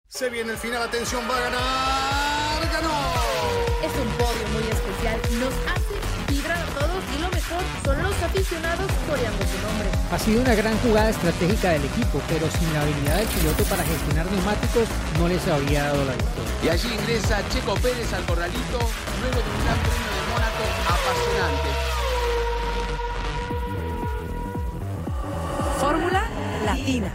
Se viene el final, atención, va a ganar, ganó. Es un podio muy especial, nos hace vibrar a todos y lo mejor son los aficionados coreando su nombre. Ha sido una gran jugada estratégica del equipo, pero sin la habilidad del piloto para gestionar neumáticos no les habría dado la victoria. Y allí ingresa Checo Pérez al corralito, luego de un gran premio de Mónaco apasionante. Fórmula Latina.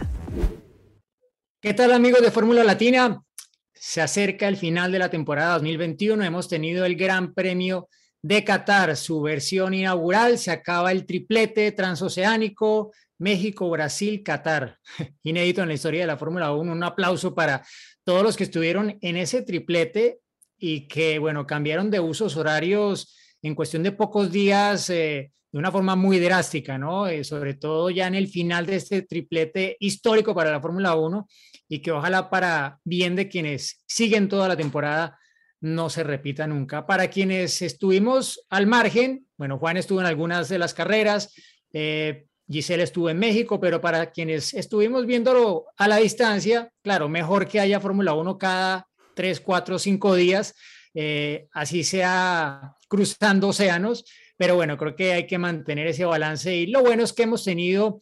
¿Qué tal, amigos de Fórmula Latina? Se acerca el final de la temporada 2021. Hemos tenido el Gran Premio de Qatar, su versión inaugural. Se acaba el triplete transoceánico, México, Brasil, Qatar. Inédito en la historia de la Fórmula 1. Un aplauso para todos los que estuvieron en ese triplete y que, bueno, cambiaron de usos horarios en cuestión de pocos días, de una forma muy drástica, ¿no? Sobre todo ya en el final de este triplete histórico para la Fórmula 1 y que ojalá para bien de quienes siguen toda la temporada no se repita nunca. Para quienes estuvimos al margen, bueno, Juan estuvo en algunas de las carreras, Giselle estuvo en México, pero para quienes estuvimos viéndolo a la distancia, claro, mejor que haya Fórmula 1 cada 3, 4, 5 días, así sea cruzando océanos, pero bueno, creo que hay que mantener ese balance y lo bueno es que hemos tenido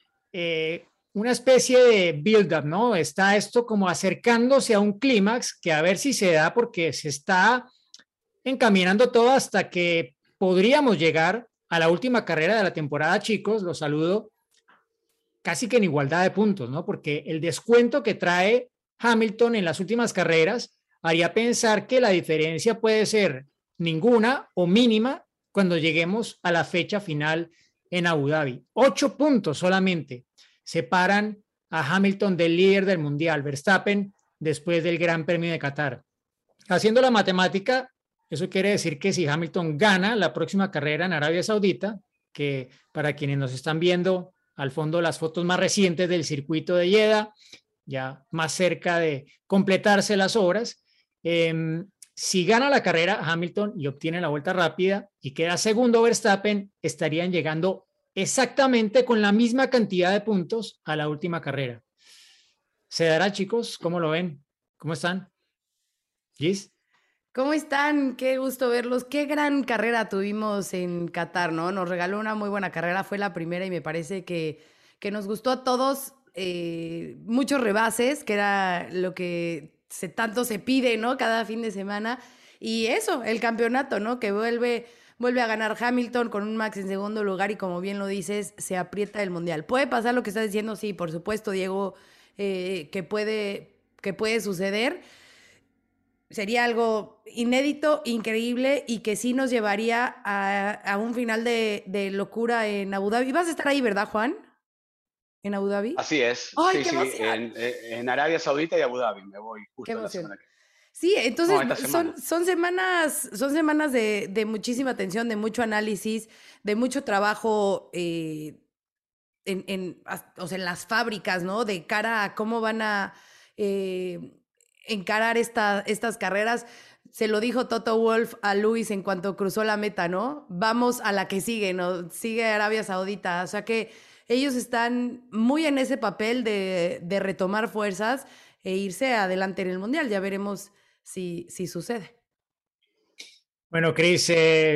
una especie de build-up, ¿no? Está esto como acercándose a un clímax que a ver si se da porque se está encaminando todo hasta que podríamos llegar a la última carrera de la temporada, chicos, los saludo, casi que en igualdad de puntos, ¿no? Porque el descuento que trae Hamilton en las últimas carreras haría pensar que la diferencia puede ser ninguna o mínima cuando lleguemos a la fecha final en Abu Dhabi. 8 puntos solamente separan a Hamilton del líder del mundial, Verstappen, después del Gran Premio de Qatar. Haciendo la matemática, eso quiere decir que si Hamilton gana la próxima carrera en Arabia Saudita, que para quienes nos están viendo al fondo las fotos más recientes del circuito de Jeddah, ya más cerca de completarse las obras, si gana la carrera Hamilton y obtiene la vuelta rápida y queda segundo Verstappen, estarían llegando exactamente con la misma cantidad de puntos a la última carrera. ¿Se dará, chicos? ¿Cómo lo ven? ¿Cómo están? ¿Gis? ¿Cómo están? Qué gusto verlos. Qué gran carrera tuvimos en Qatar, ¿no? Nos regaló una muy buena carrera, fue la primera y me parece que nos gustó a todos. Muchos rebases, que era lo que tanto se pide, ¿no? Cada fin de semana. Y eso, el campeonato, ¿no? Que vuelve a ganar Hamilton con un Max en segundo lugar y como bien lo dices, se aprieta el mundial. ¿Puede pasar lo que estás diciendo? Sí, por supuesto, Diego, que puede suceder. Sería algo inédito, increíble y que sí nos llevaría a un final de locura en Abu Dhabi. ¿Vas a estar ahí, verdad, Juan? ¿En Abu Dhabi? Así es. ¡Ay, sí, qué sí, emoción! en Arabia Saudita y Abu Dhabi me voy ¡Qué justo la emoción! semana que viene. Sí, entonces No, esta semana. son semanas de muchísima atención, de mucho análisis, de mucho trabajo o sea, en las fábricas, ¿no? De cara a cómo van a encarar estas carreras. Se lo dijo Toto Wolff a Lewis en cuanto cruzó la meta, ¿no? Vamos a la que sigue, ¿no? Sigue Arabia Saudita. O sea que ellos están muy en ese papel de retomar fuerzas e irse adelante en el Mundial. Ya veremos si sucede. Bueno, Cris,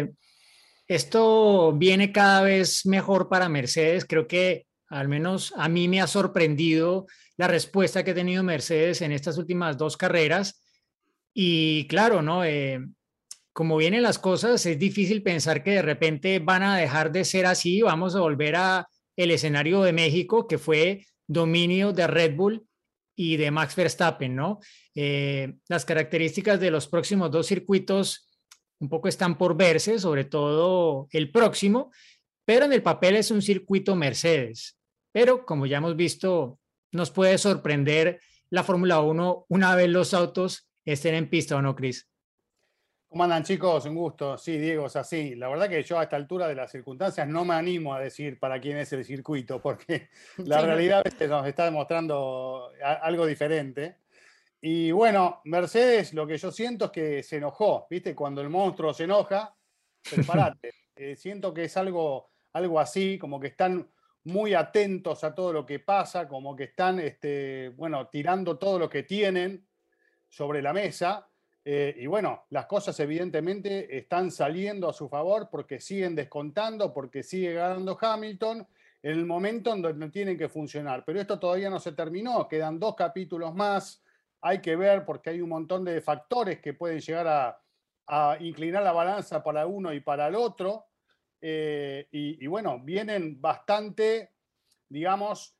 esto viene cada vez mejor para Mercedes. Creo que al menos a mí me ha sorprendido la respuesta que ha tenido Mercedes en estas últimas 2 carreras. Y claro, ¿no? Como vienen las cosas, es difícil pensar que de repente van a dejar de ser así. Vamos a volver a el escenario de México, que fue dominio de Red Bull y de Max Verstappen, ¿no? Las características de los próximos 2 circuitos un poco están por verse, sobre todo el próximo, pero en el papel es un circuito Mercedes. Pero como ya hemos visto, nos puede sorprender la Fórmula 1 una vez los autos estén en pista, ¿o no, Cris? ¿Cómo andan, chicos? Un gusto. Sí, Diego, es así. La verdad que yo a esta altura de las circunstancias no me animo a decir para quién es el circuito, porque la Sí, no. realidad nos está demostrando algo diferente. Y bueno, Mercedes, lo que yo siento es que se enojó, ¿viste? Cuando el monstruo se enoja, prepárate. Siento que es algo así, como que están muy atentos a todo lo que pasa, como que están bueno, tirando todo lo que tienen sobre la mesa. Y bueno, las cosas evidentemente están saliendo a su favor porque siguen descontando, porque sigue ganando Hamilton en el momento en donde tienen que funcionar. Pero esto todavía no se terminó, quedan 2 capítulos más, hay que ver porque hay un montón de factores que pueden llegar a inclinar la balanza para uno y para el otro. Y bueno, vienen bastante, digamos,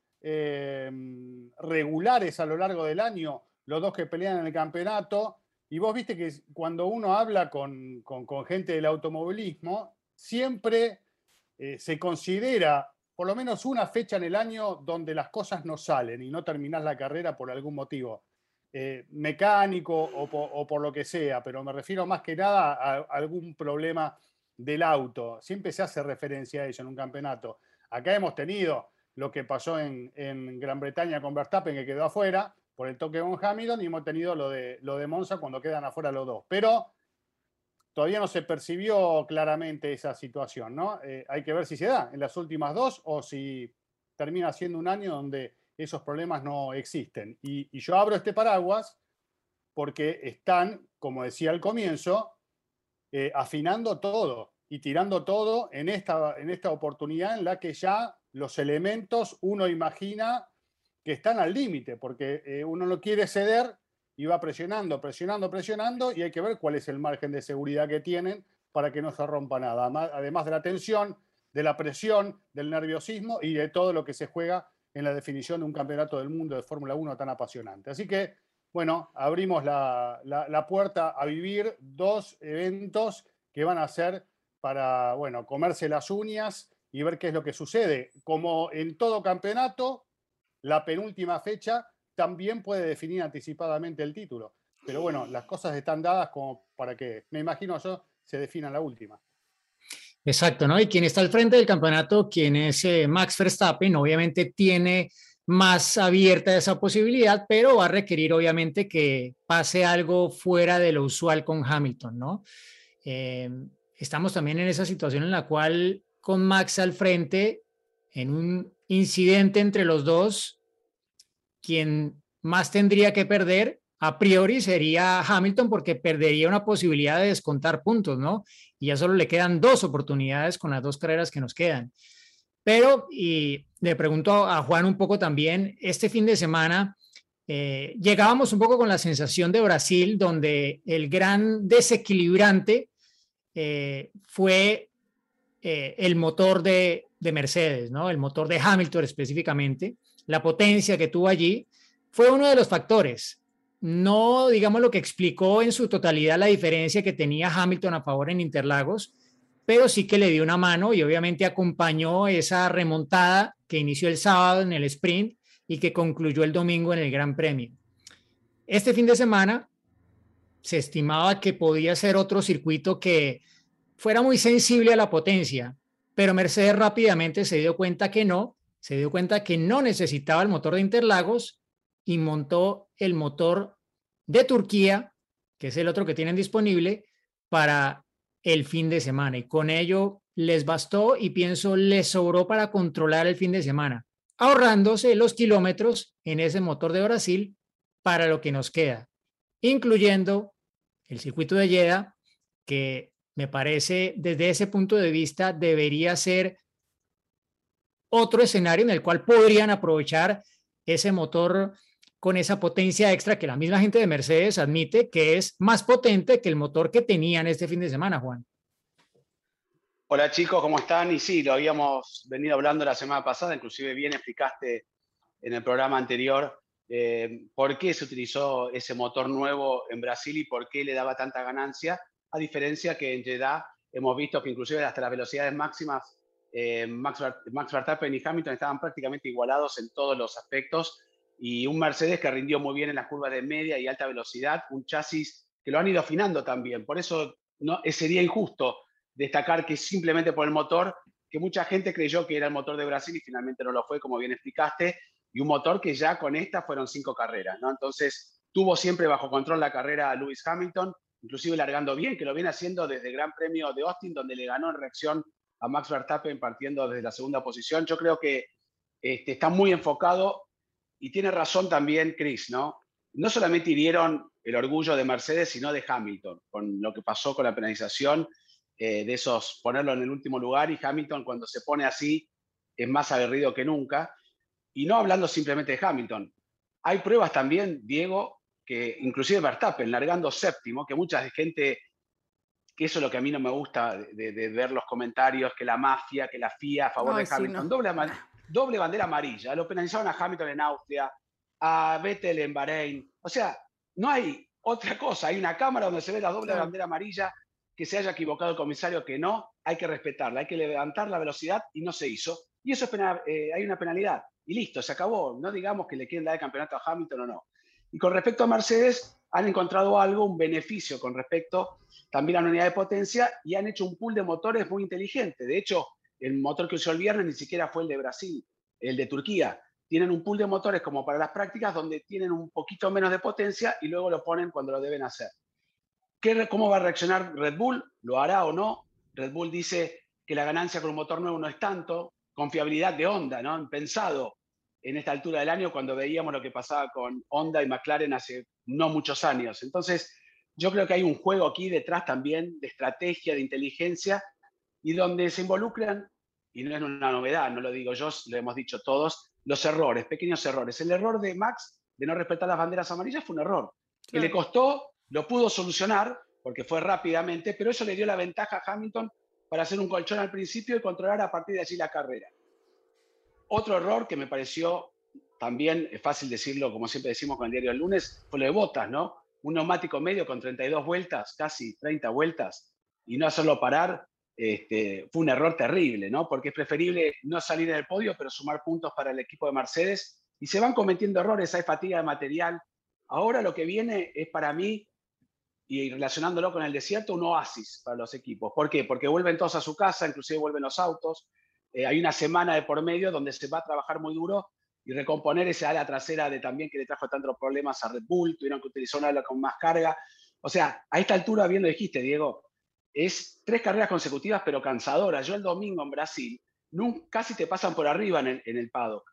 regulares a lo largo del año los dos que pelean en el campeonato. Y vos viste que cuando uno habla con gente del automovilismo, siempre se considera por lo menos una fecha en el año donde las cosas no salen y no terminás la carrera por algún motivo mecánico o por lo que sea, pero me refiero más que nada a algún problema del auto. Siempre se hace referencia a ello en un campeonato. Acá hemos tenido lo que pasó en Gran Bretaña con Verstappen, que quedó afuera por el toque con Hamilton, y hemos tenido lo de Monza cuando quedan afuera los dos. Pero todavía no se percibió claramente esa situación, ¿no? Hay que ver si se da en las últimas 2 o si termina siendo un año donde esos problemas no existen. Y yo abro este paraguas porque están, como decía al comienzo, afinando todo y tirando todo en esta oportunidad en la que ya los elementos uno imagina que están al límite, porque uno no quiere ceder y va presionando, y hay que ver cuál es el margen de seguridad que tienen para que no se rompa nada, además de la tensión, de la presión, del nerviosismo y de todo lo que se juega en la definición de un campeonato del mundo de Fórmula 1 tan apasionante. Así que, bueno, abrimos la puerta a vivir 2 eventos que van a ser para, bueno, comerse las uñas y ver qué es lo que sucede. Como en todo campeonato, la penúltima fecha también puede definir anticipadamente el título. Pero bueno, las cosas están dadas como para que, me imagino yo, se defina la última. Exacto, ¿no? Y quien está al frente del campeonato, quien es Max Verstappen, obviamente tiene más abierta esa posibilidad, pero va a requerir obviamente que pase algo fuera de lo usual con Hamilton, ¿no? Estamos también en esa situación en la cual con Max al frente, en un incidente entre los dos, quien más tendría que perder a priori sería Hamilton porque perdería una posibilidad de descontar puntos, ¿no? Y ya solo le quedan 2 oportunidades con las 2 carreras que nos quedan. Pero, y le pregunto a Juan un poco también, este fin de semana llegábamos un poco con la sensación de Brasil, donde el gran desequilibrante fue el motor de Mercedes, ¿no? El motor de Hamilton específicamente, la potencia que tuvo allí, fue uno de los factores. No, digamos, lo que explicó en su totalidad la diferencia que tenía Hamilton a favor en Interlagos, pero sí que le dio una mano y obviamente acompañó esa remontada que inició el sábado en el sprint y que concluyó el domingo en el Gran Premio. Este fin de semana se estimaba que podía ser otro circuito que fuera muy sensible a la potencia, pero Mercedes rápidamente se dio cuenta que no necesitaba el motor de Interlagos y montó el motor de Turquía, que es el otro que tienen disponible, para el fin de semana. Y con ello les bastó y pienso les sobró para controlar el fin de semana, ahorrándose los kilómetros en ese motor de Brasil para lo que nos queda, incluyendo el circuito de Jeddah, que me parece desde ese punto de vista debería ser otro escenario en el cual podrían aprovechar ese motor con esa potencia extra que la misma gente de Mercedes admite que es más potente que el motor que tenían este fin de semana, Juan. Hola chicos, ¿cómo están? Y sí, lo habíamos venido hablando la semana pasada, inclusive bien explicaste en el programa anterior por qué se utilizó ese motor nuevo en Brasil y por qué le daba tanta ganancia, a diferencia que en Jeddah hemos visto que inclusive hasta las velocidades máximas Max Verstappen y Hamilton estaban prácticamente igualados en todos los aspectos, y un Mercedes que rindió muy bien en las curvas de media y alta velocidad, un chasis que lo han ido afinando también. Por eso sería injusto destacar que simplemente por el motor, que mucha gente creyó que era el motor de Brasil y finalmente no lo fue, como bien explicaste, y un motor que ya con esta fueron 5 carreras, ¿no? Entonces tuvo siempre bajo control la carrera a Lewis Hamilton, inclusive largando bien, que lo viene haciendo desde el Gran Premio de Austin, donde le ganó en reacción a Max Verstappen partiendo desde la segunda posición. Yo creo que está muy enfocado y tiene razón también Chris, ¿no? No solamente hirieron el orgullo de Mercedes, sino de Hamilton, con lo que pasó con la penalización, de esos ponerlo en el último lugar, y Hamilton cuando se pone así es más aguerrido que nunca. Y no hablando simplemente de Hamilton, hay pruebas también, Diego, que inclusive Verstappen, largando séptimo, que mucha gente, que eso es lo que a mí no me gusta de ver los comentarios, que la mafia, que la FIA a favor de Hamilton, doble bandera amarilla. Lo penalizaron a Hamilton en Austria, a Vettel en Bahrein. O sea, no hay otra cosa. Hay una cámara donde se ve la doble bandera amarilla, que se haya equivocado el comisario, que no, hay que respetarla, hay que levantar la velocidad y no se hizo. Y eso es hay una penalidad. Y listo, se acabó. No digamos que le quieren dar el campeonato a Hamilton o no. Y con respecto a Mercedes, han encontrado algo, un beneficio con respecto también a la unidad de potencia, y han hecho un pool de motores muy inteligente. De hecho, el motor que usó el viernes ni siquiera fue el de Brasil, el de Turquía. Tienen un pool de motores como para las prácticas, donde tienen un poquito menos de potencia y luego lo ponen cuando lo deben hacer. ¿Cómo va a reaccionar Red Bull? ¿Lo hará o no? Red Bull dice que la ganancia con un motor nuevo no es tanto. Confiabilidad de Honda, ¿no? Han pensado en esta altura del año, cuando veíamos lo que pasaba con Honda y McLaren hace no muchos años. Entonces, yo creo que hay un juego aquí detrás también de estrategia, de inteligencia, y donde se involucran, y no es una novedad, no lo digo yo, lo hemos dicho todos, los errores, pequeños errores. El error de Max de no respetar las banderas amarillas fue un error, que le costó, lo pudo solucionar, porque fue rápidamente, pero eso le dio la ventaja a Hamilton para hacer un colchón al principio y controlar a partir de allí la carrera. Otro error que me pareció también, es fácil decirlo, como siempre decimos con el diario del lunes, fue lo de Bottas, ¿no? Un neumático medio con 32 vueltas, casi 30 vueltas, y no hacerlo parar, fue un error terrible, ¿no? Porque es preferible no salir en el podio, pero sumar puntos para el equipo de Mercedes, y se van cometiendo errores, hay fatiga de material. Ahora lo que viene es, para mí, y relacionándolo con el desierto, un oasis para los equipos. ¿Por qué? Porque vuelven todos a su casa, inclusive vuelven los autos. Hay una semana de por medio donde se va a trabajar muy duro y recomponer esa ala trasera de también que le trajo tantos problemas a Red Bull, tuvieron que utilizar una ala con más carga. O sea, a esta altura, bien lo dijiste, Diego, es 3 carreras consecutivas pero cansadoras. Yo el domingo en Brasil, casi te pasan por arriba en el paddock.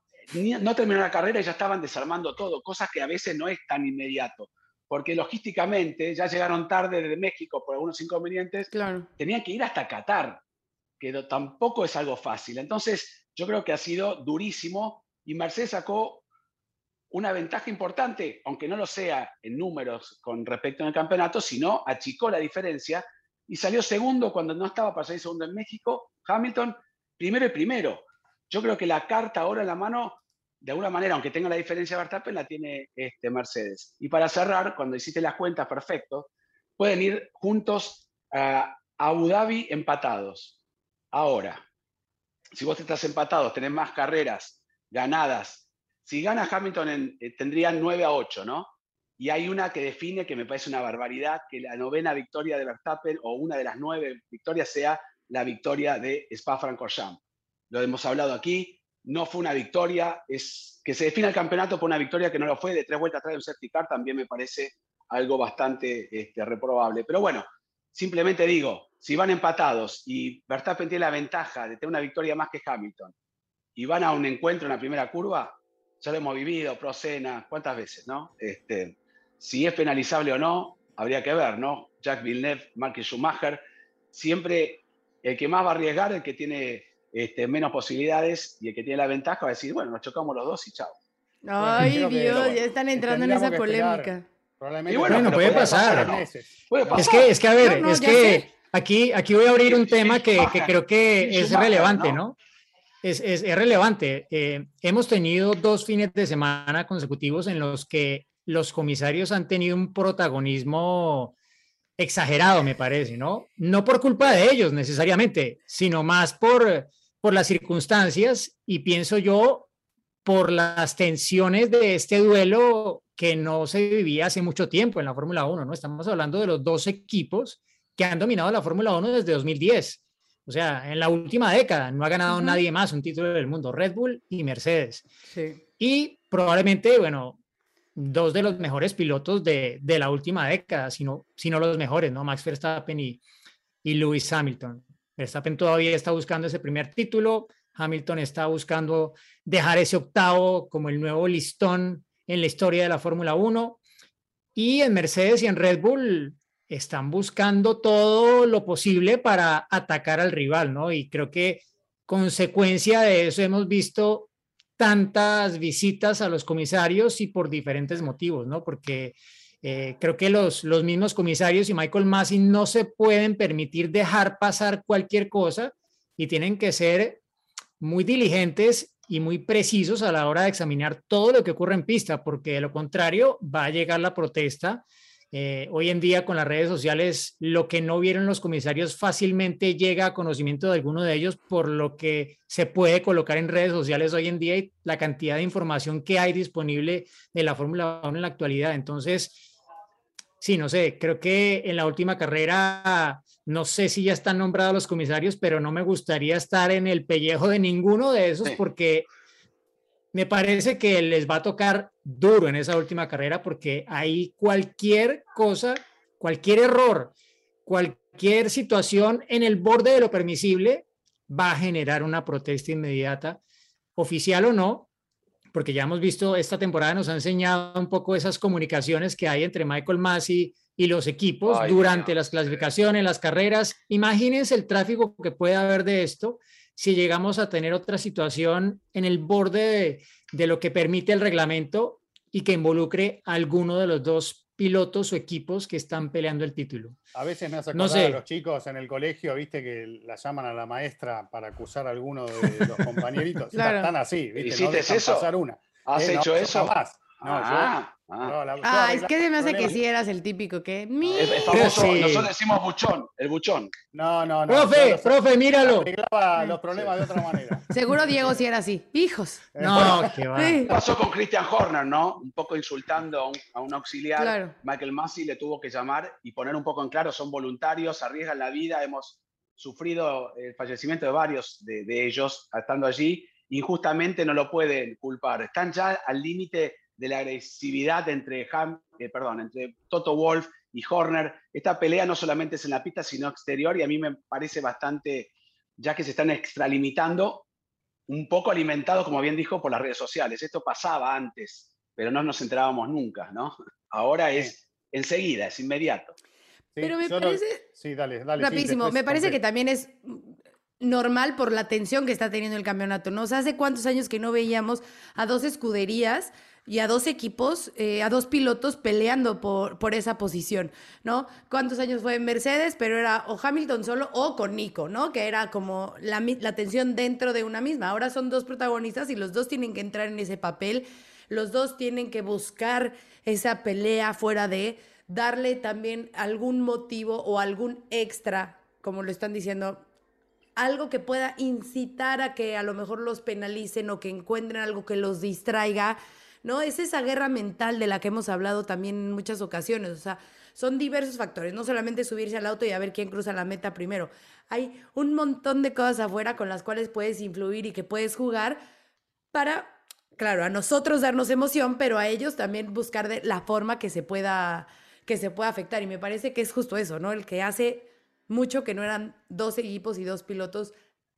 No terminó la carrera y ya estaban desarmando todo, cosas que a veces no es tan inmediato, porque logísticamente ya llegaron tarde desde México por algunos inconvenientes, tenían que ir hasta Qatar, que tampoco es algo fácil. Entonces, yo creo que ha sido durísimo, y Mercedes sacó una ventaja importante, aunque no lo sea en números con respecto al campeonato, sino achicó la diferencia y salió segundo cuando no estaba para salir segundo en México. Hamilton, primero y primero. Yo creo que la carta ahora en la mano, de alguna manera, aunque tenga la diferencia de Verstappen, la tiene Mercedes. Y para cerrar, cuando hiciste las cuentas, perfecto, pueden ir juntos a Abu Dhabi empatados. Ahora, si vos estás empatados, tenés más carreras ganadas. Si gana Hamilton, tendrían 9-8, ¿no? Y hay una que define, que me parece una barbaridad, que la 9ª victoria de Verstappen, o una de las 9 victorias, sea la victoria de Spa-Francorchamps. Lo hemos hablado aquí, no fue una victoria, es que se defina el campeonato por una victoria que no lo fue, de 3 vueltas atrás de un safety car, también me parece algo bastante reprobable. Pero bueno, simplemente digo, si van empatados y Verstappen tiene la ventaja de tener una victoria más que Hamilton, y van a un encuentro en la primera curva, ya lo hemos vivido, Pro-Senna, ¿cuántas veces, no? Si es penalizable o no, habría que ver, ¿no? Jacques Villeneuve, Michael Schumacher, siempre el que más va a arriesgar, el que tiene menos posibilidades, y el que tiene la ventaja va a decir, bueno, nos chocamos los dos y chao. Ay, Dios, ya están entrando en esa polémica. Probablemente. Y bueno, puede pasar. Puede pasar. Es que a ver, No, es ya que sé. aquí voy a abrir un tema que creo que es Schumacher, relevante, ¿no? ¿no? Es relevante. Hemos tenido 2 fines de semana consecutivos en los que los comisarios han tenido un protagonismo exagerado, me parece, ¿no? No por culpa de ellos necesariamente, sino más por las circunstancias, y pienso yo por las tensiones de este duelo que no se vivía hace mucho tiempo en la Fórmula 1, ¿no? Estamos hablando de los 2 equipos que han dominado la Fórmula 1 desde 2010. O sea, en la última década no ha ganado nadie más un título del mundo, Red Bull y Mercedes. Sí. Y probablemente, bueno, 2 de los mejores pilotos de la última década, si no los mejores, ¿no? Max Verstappen y Lewis Hamilton. Verstappen todavía está buscando ese primer título, Hamilton está buscando dejar ese octavo como el nuevo listón en la historia de la Fórmula 1, y en Mercedes y en Red Bull están buscando todo lo posible para atacar al rival, ¿no? Y creo que consecuencia de eso hemos visto tantas visitas a los comisarios y por diferentes motivos, ¿no? Porque creo que los mismos comisarios y Michael Masi no se pueden permitir dejar pasar cualquier cosa y tienen que ser muy diligentes y muy precisos a la hora de examinar todo lo que ocurre en pista, porque de lo contrario va a llegar la protesta. Hoy en día con las redes sociales, lo que no vieron los comisarios fácilmente llega a conocimiento de alguno de ellos, por lo que se puede colocar en redes sociales hoy en día y la cantidad de información que hay disponible de la Fórmula 1 en la actualidad. Entonces, sí, no sé, creo que en la última carrera, no sé si ya están nombrados los comisarios, pero no me gustaría estar en el pellejo de ninguno de esos, Sí. porque me parece que les va a tocar duro en esa última carrera, porque ahí cualquier cosa, cualquier error, cualquier situación en el borde de lo permisible va a generar una protesta inmediata, oficial o no, porque ya hemos visto, esta temporada nos ha enseñado un poco esas comunicaciones que hay entre Michael Masi y los equipos durante las clasificaciones, las carreras. Imagínense el tráfico que puede haber de esto si llegamos a tener otra situación en el borde de lo que permite el reglamento y que involucre a alguno de los dos pilotos o equipos que están peleando el título. A veces me hace No acordar a sé. los chicos en el colegio, viste, que la llaman a la maestra para acusar a alguno de los compañeritos. Claro. Están así, viste, no ¿Hiciste dejan eso? pasar una. ¿Has No, hecho yo eso? jamás. No, yo Es que se me hace que problemas. sí eras el típico que... Es famoso, Sí. nosotros decimos buchón, el buchón. No. Profe, míralo. Arreglaba los problemas de otra manera. Seguro Diego sí era así. Hijos. No, que va. Sí, Pasó con Christian Horner, ¿no? Un poco insultando a un auxiliar. claro. Michael Masi le tuvo que llamar y poner un poco en claro, son voluntarios, arriesgan la vida, hemos sufrido el fallecimiento de varios de ellos estando allí, injustamente no lo pueden culpar. Están ya al límite de la agresividad entre Toto Wolff y Horner. Esta pelea no solamente es en la pista, sino exterior, y a mí me parece bastante, ya que se están extralimitando, un poco alimentado, como bien dijo, por las redes sociales. Esto pasaba antes, pero no nos enterábamos nunca, ¿no? Ahora es enseguida, es inmediato. Sí, Pero me parece... Sí, dale. Rapidísimo, después me parece que completa. también es normal por la tensión que está teniendo el campeonato, ¿no? O sea, ¿hace cuántos años que no veíamos a dos escuderías y a dos equipos, a dos pilotos peleando por esa posición, ¿no? ¿Cuántos años fue en Mercedes? Pero era o Hamilton solo o con Nico, ¿no? Que era como la tensión dentro de una misma. Ahora son dos protagonistas y los dos tienen que entrar en ese papel, los dos tienen que buscar esa pelea fuera de darle también algún motivo o algún extra, como lo están diciendo, algo que pueda incitar a que a lo mejor los penalicen o que encuentren algo que los distraiga, ¿no? Es esa guerra mental de la que hemos hablado también en muchas ocasiones, o sea, son diversos factores, no solamente subirse al auto y a ver quién cruza la meta primero. Hay un montón de cosas afuera con las cuales puedes influir y que puedes jugar para, claro, a nosotros darnos emoción, pero a ellos también buscar de la forma que se pueda afectar. Y me parece que es justo eso, ¿no? El que hace mucho que no eran dos equipos y dos pilotos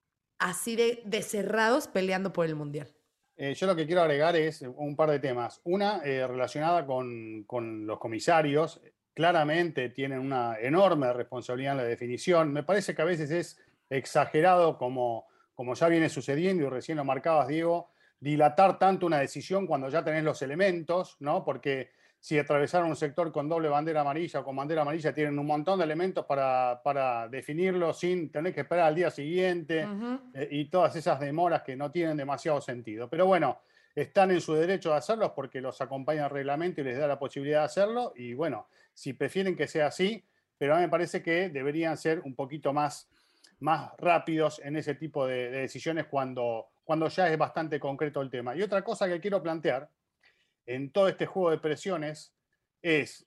así de cerrados peleando por el Mundial. Yo lo que quiero agregar es un par de temas. Una, relacionada con los comisarios. Claramente tienen una enorme responsabilidad en la definición. Me parece que a veces es exagerado, como ya viene sucediendo, y recién lo marcabas, Diego, dilatar tanto una decisión cuando ya tenés los elementos, ¿no? Porque si atravesaron un sector con doble bandera amarilla o con bandera amarilla, tienen un montón de elementos para definirlo sin tener que esperar al día siguiente, y todas esas demoras que no tienen demasiado sentido. Pero bueno, están en su derecho de hacerlos porque los acompaña el reglamento y les da la posibilidad de hacerlo. Y bueno, si prefieren que sea así, pero a mí me parece que deberían ser un poquito más rápidos en ese tipo de decisiones cuando ya es bastante concreto el tema. Y otra cosa que quiero plantear en todo este juego de presiones es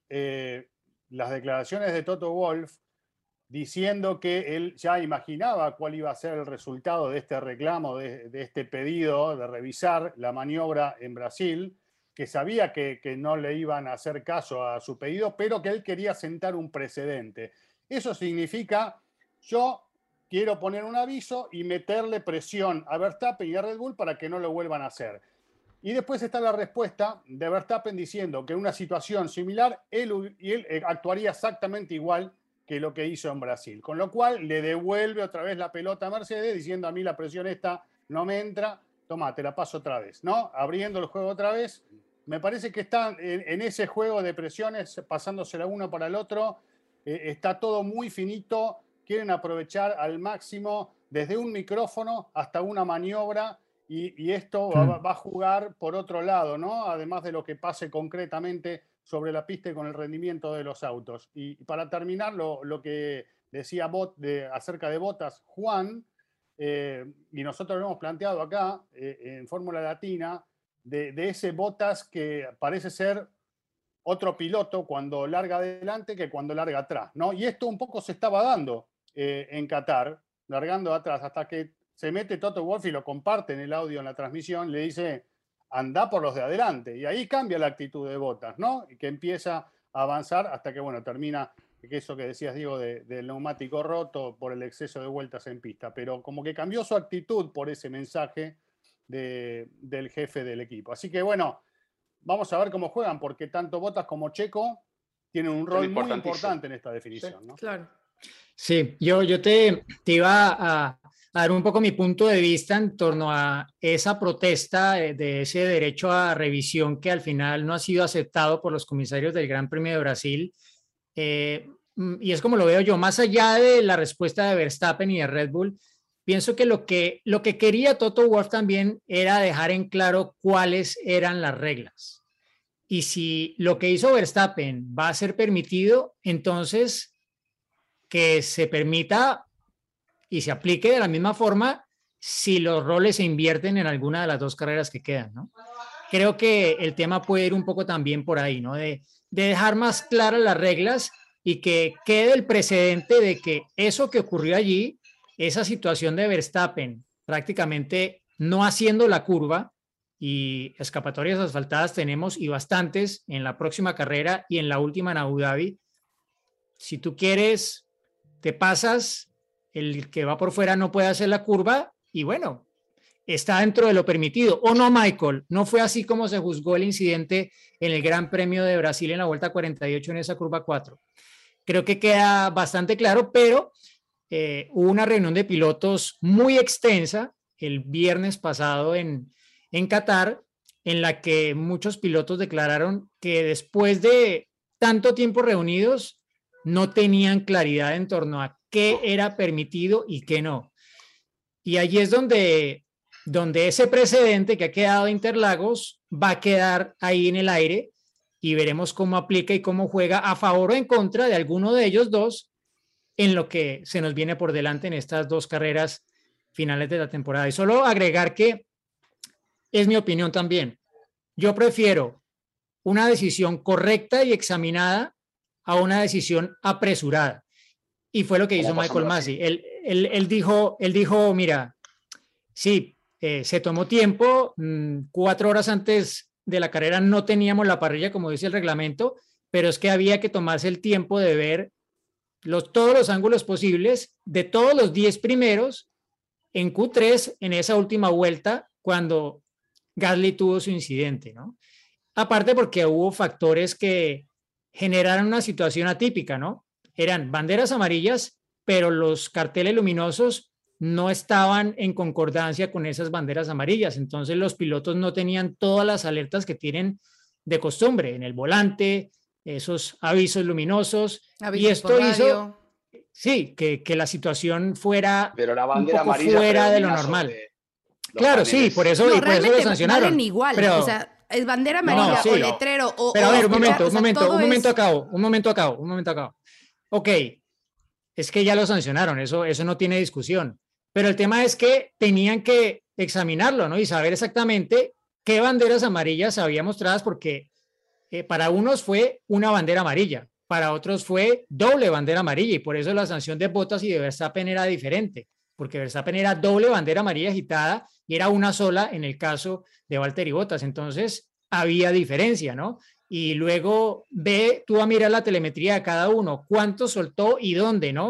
las declaraciones de Toto Wolff diciendo que él ya imaginaba cuál iba a ser el resultado de este reclamo, de este pedido de revisar la maniobra en Brasil, que sabía que no le iban a hacer caso a su pedido, pero que él quería sentar un precedente. Eso significa, yo quiero poner un aviso y meterle presión a Verstappen y a Red Bull para que no lo vuelvan a hacer. Y después está la respuesta de Verstappen diciendo que en una situación similar él actuaría exactamente igual que lo que hizo en Brasil. Con lo cual le devuelve otra vez la pelota a Mercedes diciendo a mí la presión esta no me entra, toma, te la paso otra vez, ¿no? Abriendo el juego otra vez. Me parece que están en ese juego de presiones, pasándosela uno para el otro. Está todo muy finito. Quieren aprovechar al máximo desde un micrófono hasta una maniobra. Y esto va a jugar por otro lado, ¿no? Además de lo que pase concretamente sobre la pista y con el rendimiento de los autos. Y para terminar, lo que decía acerca de Bottas, Juan, y nosotros lo hemos planteado acá en Fórmula Latina, de ese Bottas que parece ser otro piloto cuando larga adelante que cuando larga atrás, ¿no? Y esto un poco se estaba dando en Qatar, largando atrás, hasta que se mete Toto Wolff y lo comparte en el audio en la transmisión, le dice, anda por los de adelante. Y ahí cambia la actitud de Bottas, ¿no? Y que empieza a avanzar hasta que, bueno, termina, que eso que decías, Diego, del neumático roto por el exceso de vueltas en pista. Pero como que cambió su actitud por ese mensaje del jefe del equipo. Así que, bueno, vamos a ver cómo juegan, porque tanto Bottas como Checo tienen un rol muy importante en esta definición, sí, ¿no? Claro. Sí, yo te iba a dar un poco mi punto de vista en torno a esa protesta de ese derecho a revisión que al final no ha sido aceptado por los comisarios del Gran Premio de Brasil. Y es como lo veo yo, más allá de la respuesta de Verstappen y de Red Bull, pienso que lo que quería Toto Wolff también era dejar en claro cuáles eran las reglas. Y si lo que hizo Verstappen va a ser permitido, entonces que se permita y se aplique de la misma forma si los roles se invierten en alguna de las dos carreras que quedan, ¿no? Creo que el tema puede ir un poco también por ahí, ¿no? De dejar más claras las reglas y que quede el precedente de que eso que ocurrió allí, esa situación de Verstappen prácticamente no haciendo la curva, y escapatorias asfaltadas tenemos y bastantes en la próxima carrera y en la última en Abu Dhabi. Si tú quieres, te pasas, el que va por fuera no puede hacer la curva y bueno, está dentro de lo permitido. ¿O no, Michael? ¿No fue así como se juzgó el incidente en el Gran Premio de Brasil en la vuelta 48 en esa curva 4? Creo que queda bastante claro, pero hubo una reunión de pilotos muy extensa el viernes pasado en Qatar, en la que muchos pilotos declararon que después de tanto tiempo reunidos no tenían claridad en torno a qué era permitido y qué no. Y allí es donde ese precedente que ha quedado en Interlagos va a quedar ahí en el aire y veremos cómo aplica y cómo juega a favor o en contra de alguno de ellos dos en lo que se nos viene por delante en estas dos carreras finales de la temporada. Y solo agregar que es mi opinión también. Yo prefiero una decisión correcta y examinada a una decisión apresurada. Y fue lo que hizo Michael Masi. Él dijo, mira, sí, se tomó tiempo, 4 horas antes de la carrera no teníamos la parrilla, como dice el reglamento, pero es que había que tomarse el tiempo de ver todos los ángulos posibles de todos los 10 primeros en Q3 en esa última vuelta cuando Gasly tuvo su incidente, ¿no? Aparte porque hubo factores que generaron una situación atípica, ¿no? Eran banderas amarillas, pero los carteles luminosos no estaban en concordancia con esas banderas amarillas. Entonces los pilotos no tenían todas las alertas que tienen de costumbre en el volante, esos avisos luminosos. Y esto hizo, sí, que la situación fuera pero la bandera un poco amarilla fuera de lo normal. Claro, sí, por eso, no, y por eso lo sancionaron. Valen igual, pero, o sea, es bandera amarilla o letrero. Pero a ver, un momento acabo. Ok, es que ya lo sancionaron, eso no tiene discusión. Pero el tema es que tenían que examinarlo, ¿no? Y saber exactamente qué banderas amarillas había mostradas, porque para unos fue una bandera amarilla, para otros fue doble bandera amarilla, y por eso la sanción de Bottas y de Verstappen era diferente, porque Verstappen era doble bandera amarilla agitada y era una sola en el caso de Valtteri Bottas. Entonces había diferencia, ¿no? Y luego tú a mirar la telemetría de cada uno, cuánto soltó y dónde, ¿no?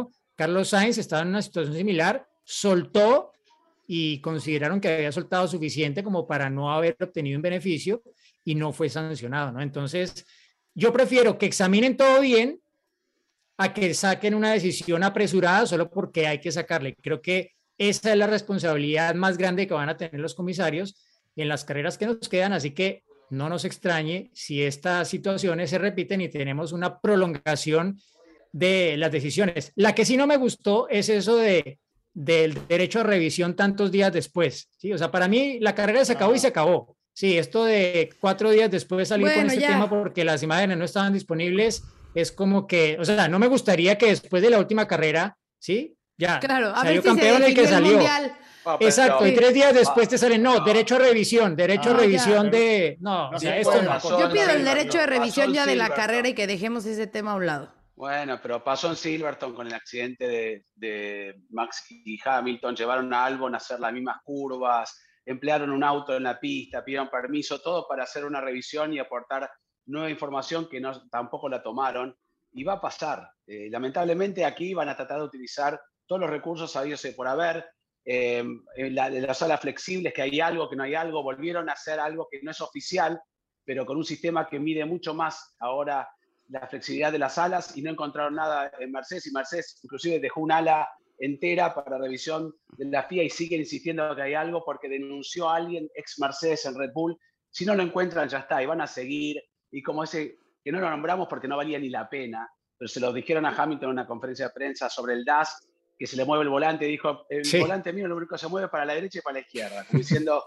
Carlos Sainz estaba en una situación similar, soltó y consideraron que había soltado suficiente como para no haber obtenido un beneficio y no fue sancionado, ¿no? Entonces, yo prefiero que examinen todo bien a que saquen una decisión apresurada solo porque hay que sacarle. Creo que esa es la responsabilidad más grande que van a tener los comisarios en las carreras que nos quedan, así que no nos extrañe si estas situaciones se repiten y tenemos una prolongación de las decisiones. La que sí no me gustó es eso del derecho a revisión tantos días después, ¿sí? O sea, para mí la carrera se acabó y se acabó. Sí, esto de 4 días después salir con este tema porque las imágenes no estaban disponibles, es como que, o sea, no me gustaría que después de la última carrera, ¿sí? Ya, claro, salió campeón el que salió. Exacto, y 3 días después te salen, derecho a revisión de... No, o sea, esto no. Yo pido el derecho de revisión ya de la carrera y que dejemos ese tema a un lado. Bueno, pero pasó en Silverstone con el accidente de Max y Hamilton, llevaron a Albon a hacer las mismas curvas, emplearon un auto en la pista, pidieron permiso, todo para hacer una revisión y aportar nueva información que tampoco la tomaron, y va a pasar. Lamentablemente aquí van a tratar de utilizar todos los recursos sabidos por haber, en las salas flexibles, que hay algo, que no hay algo, volvieron a hacer algo que no es oficial, pero con un sistema que mide mucho más ahora la flexibilidad de las alas, y no encontraron nada en Mercedes, y Mercedes inclusive dejó un ala entera para revisión de la FIA y siguen insistiendo que hay algo porque denunció a alguien ex Mercedes en Red Bull. Si no lo encuentran, ya está, y van a seguir. Y como ese, que no lo nombramos porque no valía ni la pena, pero se lo dijeron a Hamilton en una conferencia de prensa sobre el DAS, que se le mueve el volante, dijo, el volante mío lo único que se mueve para la derecha y para la izquierda, como diciendo,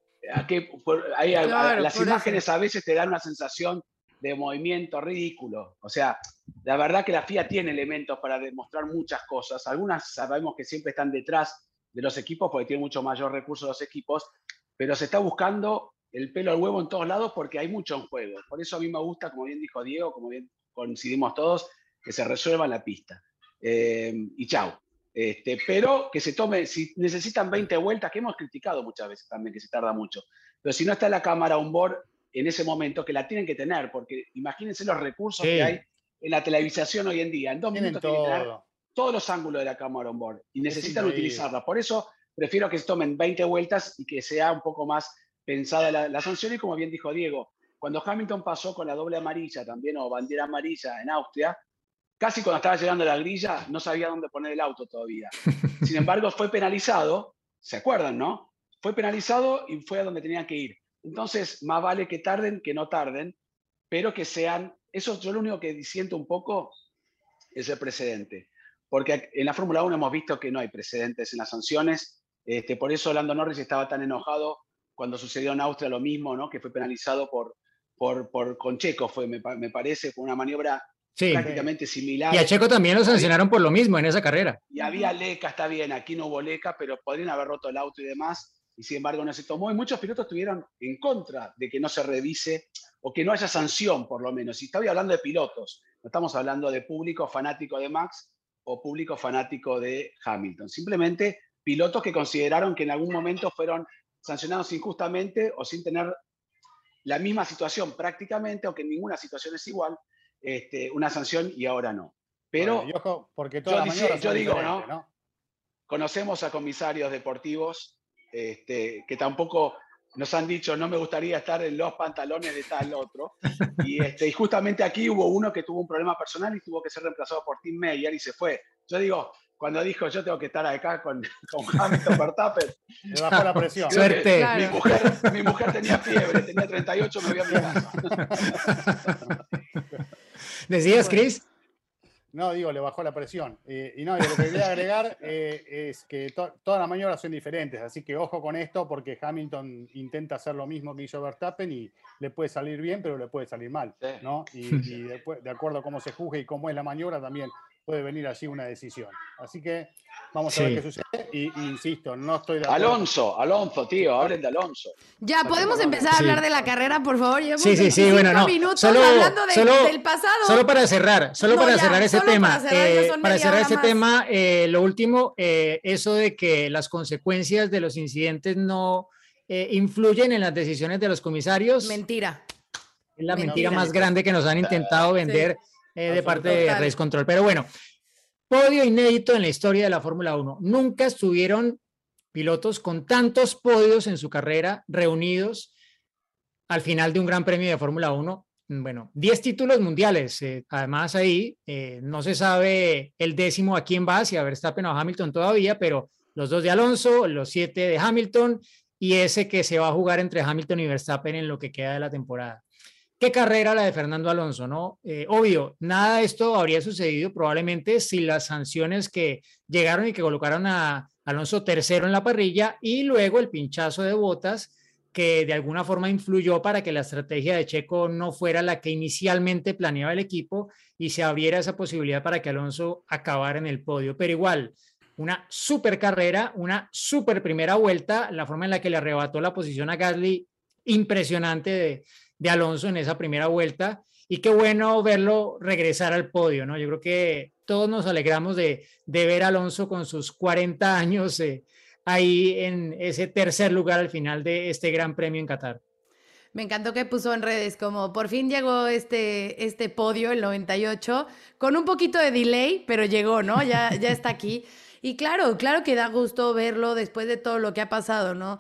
las imágenes a veces te dan una sensación de movimiento ridículo. O sea, la verdad que la FIA tiene elementos para demostrar muchas cosas. Algunas sabemos que siempre están detrás de los equipos porque tienen mucho mayor recurso los equipos, pero se está buscando el pelo al huevo en todos lados porque hay mucho en juego. Por eso a mí me gusta, como bien dijo Diego, como bien coincidimos todos, que se resuelva en la pista. Y chau. Pero que se tome, si necesitan 20 vueltas, que hemos criticado muchas veces también que se tarda mucho, pero si no está la cámara on board en ese momento, que la tienen que tener, porque imagínense los recursos que hay en la televisación hoy en día. En 2 minutos tienen que tener todos los ángulos de la cámara on board y necesitan utilizarla. Por eso prefiero que se tomen 20 vueltas y que sea un poco más pensada la sanción. Y como bien dijo Diego, cuando Hamilton pasó con la doble amarilla también, o bandera amarilla en Austria, casi cuando estaba llegando a la grilla no sabía dónde poner el auto todavía. Sin embargo, fue penalizado, ¿se acuerdan, no? Fue penalizado y fue a donde tenía que ir. Entonces, más vale que tarden que no tarden, pero que sean... Eso yo lo único que siento un poco es el precedente. Porque en la Fórmula 1 hemos visto que no hay precedentes en las sanciones. Por eso Lando Norris estaba tan enojado cuando sucedió en Austria lo mismo, ¿no? Que fue penalizado con Checo, me parece, por una maniobra prácticamente similar. Y a Checo también lo sancionaron por lo mismo en esa carrera. Y había leca, está bien, aquí no hubo leca, pero podrían haber roto el auto y demás. Y sin embargo no se tomó, y muchos pilotos estuvieron en contra de que no se revise o que no haya sanción, por lo menos. Y estoy hablando de pilotos, no estamos hablando de público fanático de Max o público fanático de Hamilton. Simplemente pilotos que consideraron que en algún momento fueron sancionados injustamente o sin tener la misma situación prácticamente, aunque en ninguna situación es igual, una sanción y ahora no. Pero bueno, porque yo digo, ¿no? Conocemos a comisarios deportivos que tampoco nos han dicho, no me gustaría estar en los pantalones de tal otro. Y justamente aquí hubo uno que tuvo un problema personal y tuvo que ser reemplazado por Tim Meyer y se fue. Yo digo, cuando dijo, yo tengo que estar acá con Hamilton Verstappen, le bajó la presión. Suerte. Claro. Mi mujer tenía fiebre, tenía 38, me voy a mi casa. ¿Decías, Chris? No, digo, le bajó la presión. Y lo que quería agregar es que todas las maniobras son diferentes, así que ojo con esto, porque Hamilton intenta hacer lo mismo que hizo Verstappen y le puede salir bien, pero le puede salir mal, ¿no? Y después, de acuerdo a cómo se juzgue y cómo es la maniobra, también puede venir allí una decisión. Así que vamos a ver qué sucede. Y insisto, no estoy de acuerdo. Alonso, tío, hablen de Alonso. Ya, ¿podemos empezar a hablar de la carrera, por favor? Llevamos bueno, no. minutos hablando del pasado. Solo para cerrar ese tema. Para cerrar ese tema, lo último, eso de que las consecuencias de los incidentes no influyen en las decisiones de los comisarios. Mentira. Es la mentira más grande que nos han intentado vender de parte de Race Control. Pero bueno, podio inédito en la historia de la Fórmula 1. Nunca estuvieron pilotos con tantos podios en su carrera reunidos al final de un gran premio de Fórmula 1. Bueno, 10 títulos mundiales. Además ahí no se sabe el décimo a quién va, si a Verstappen o a Hamilton todavía, pero los 2 de Alonso, los 7 de Hamilton y ese que se va a jugar entre Hamilton y Verstappen en lo que queda de la temporada. Qué carrera la de Fernando Alonso, ¿no? Obvio, nada de esto habría sucedido probablemente si las sanciones que llegaron y que colocaron a Alonso tercero en la parrilla y luego el pinchazo de Bottas que de alguna forma influyó para que la estrategia de Checo no fuera la que inicialmente planeaba el equipo y se abriera esa posibilidad para que Alonso acabara en el podio. Pero igual, una super carrera, una super primera vuelta, la forma en la que le arrebató la posición a Gasly, impresionante de Alonso en esa primera vuelta, y qué bueno verlo regresar al podio, ¿no? Yo creo que todos nos alegramos de ver a Alonso con sus 40 años ahí en ese tercer lugar al final de este Gran Premio en Qatar. Me encantó que puso en redes como por fin llegó este podio, el 98, con un poquito de delay, pero llegó, ¿no? Ya está aquí. Y claro que da gusto verlo después de todo lo que ha pasado, ¿no?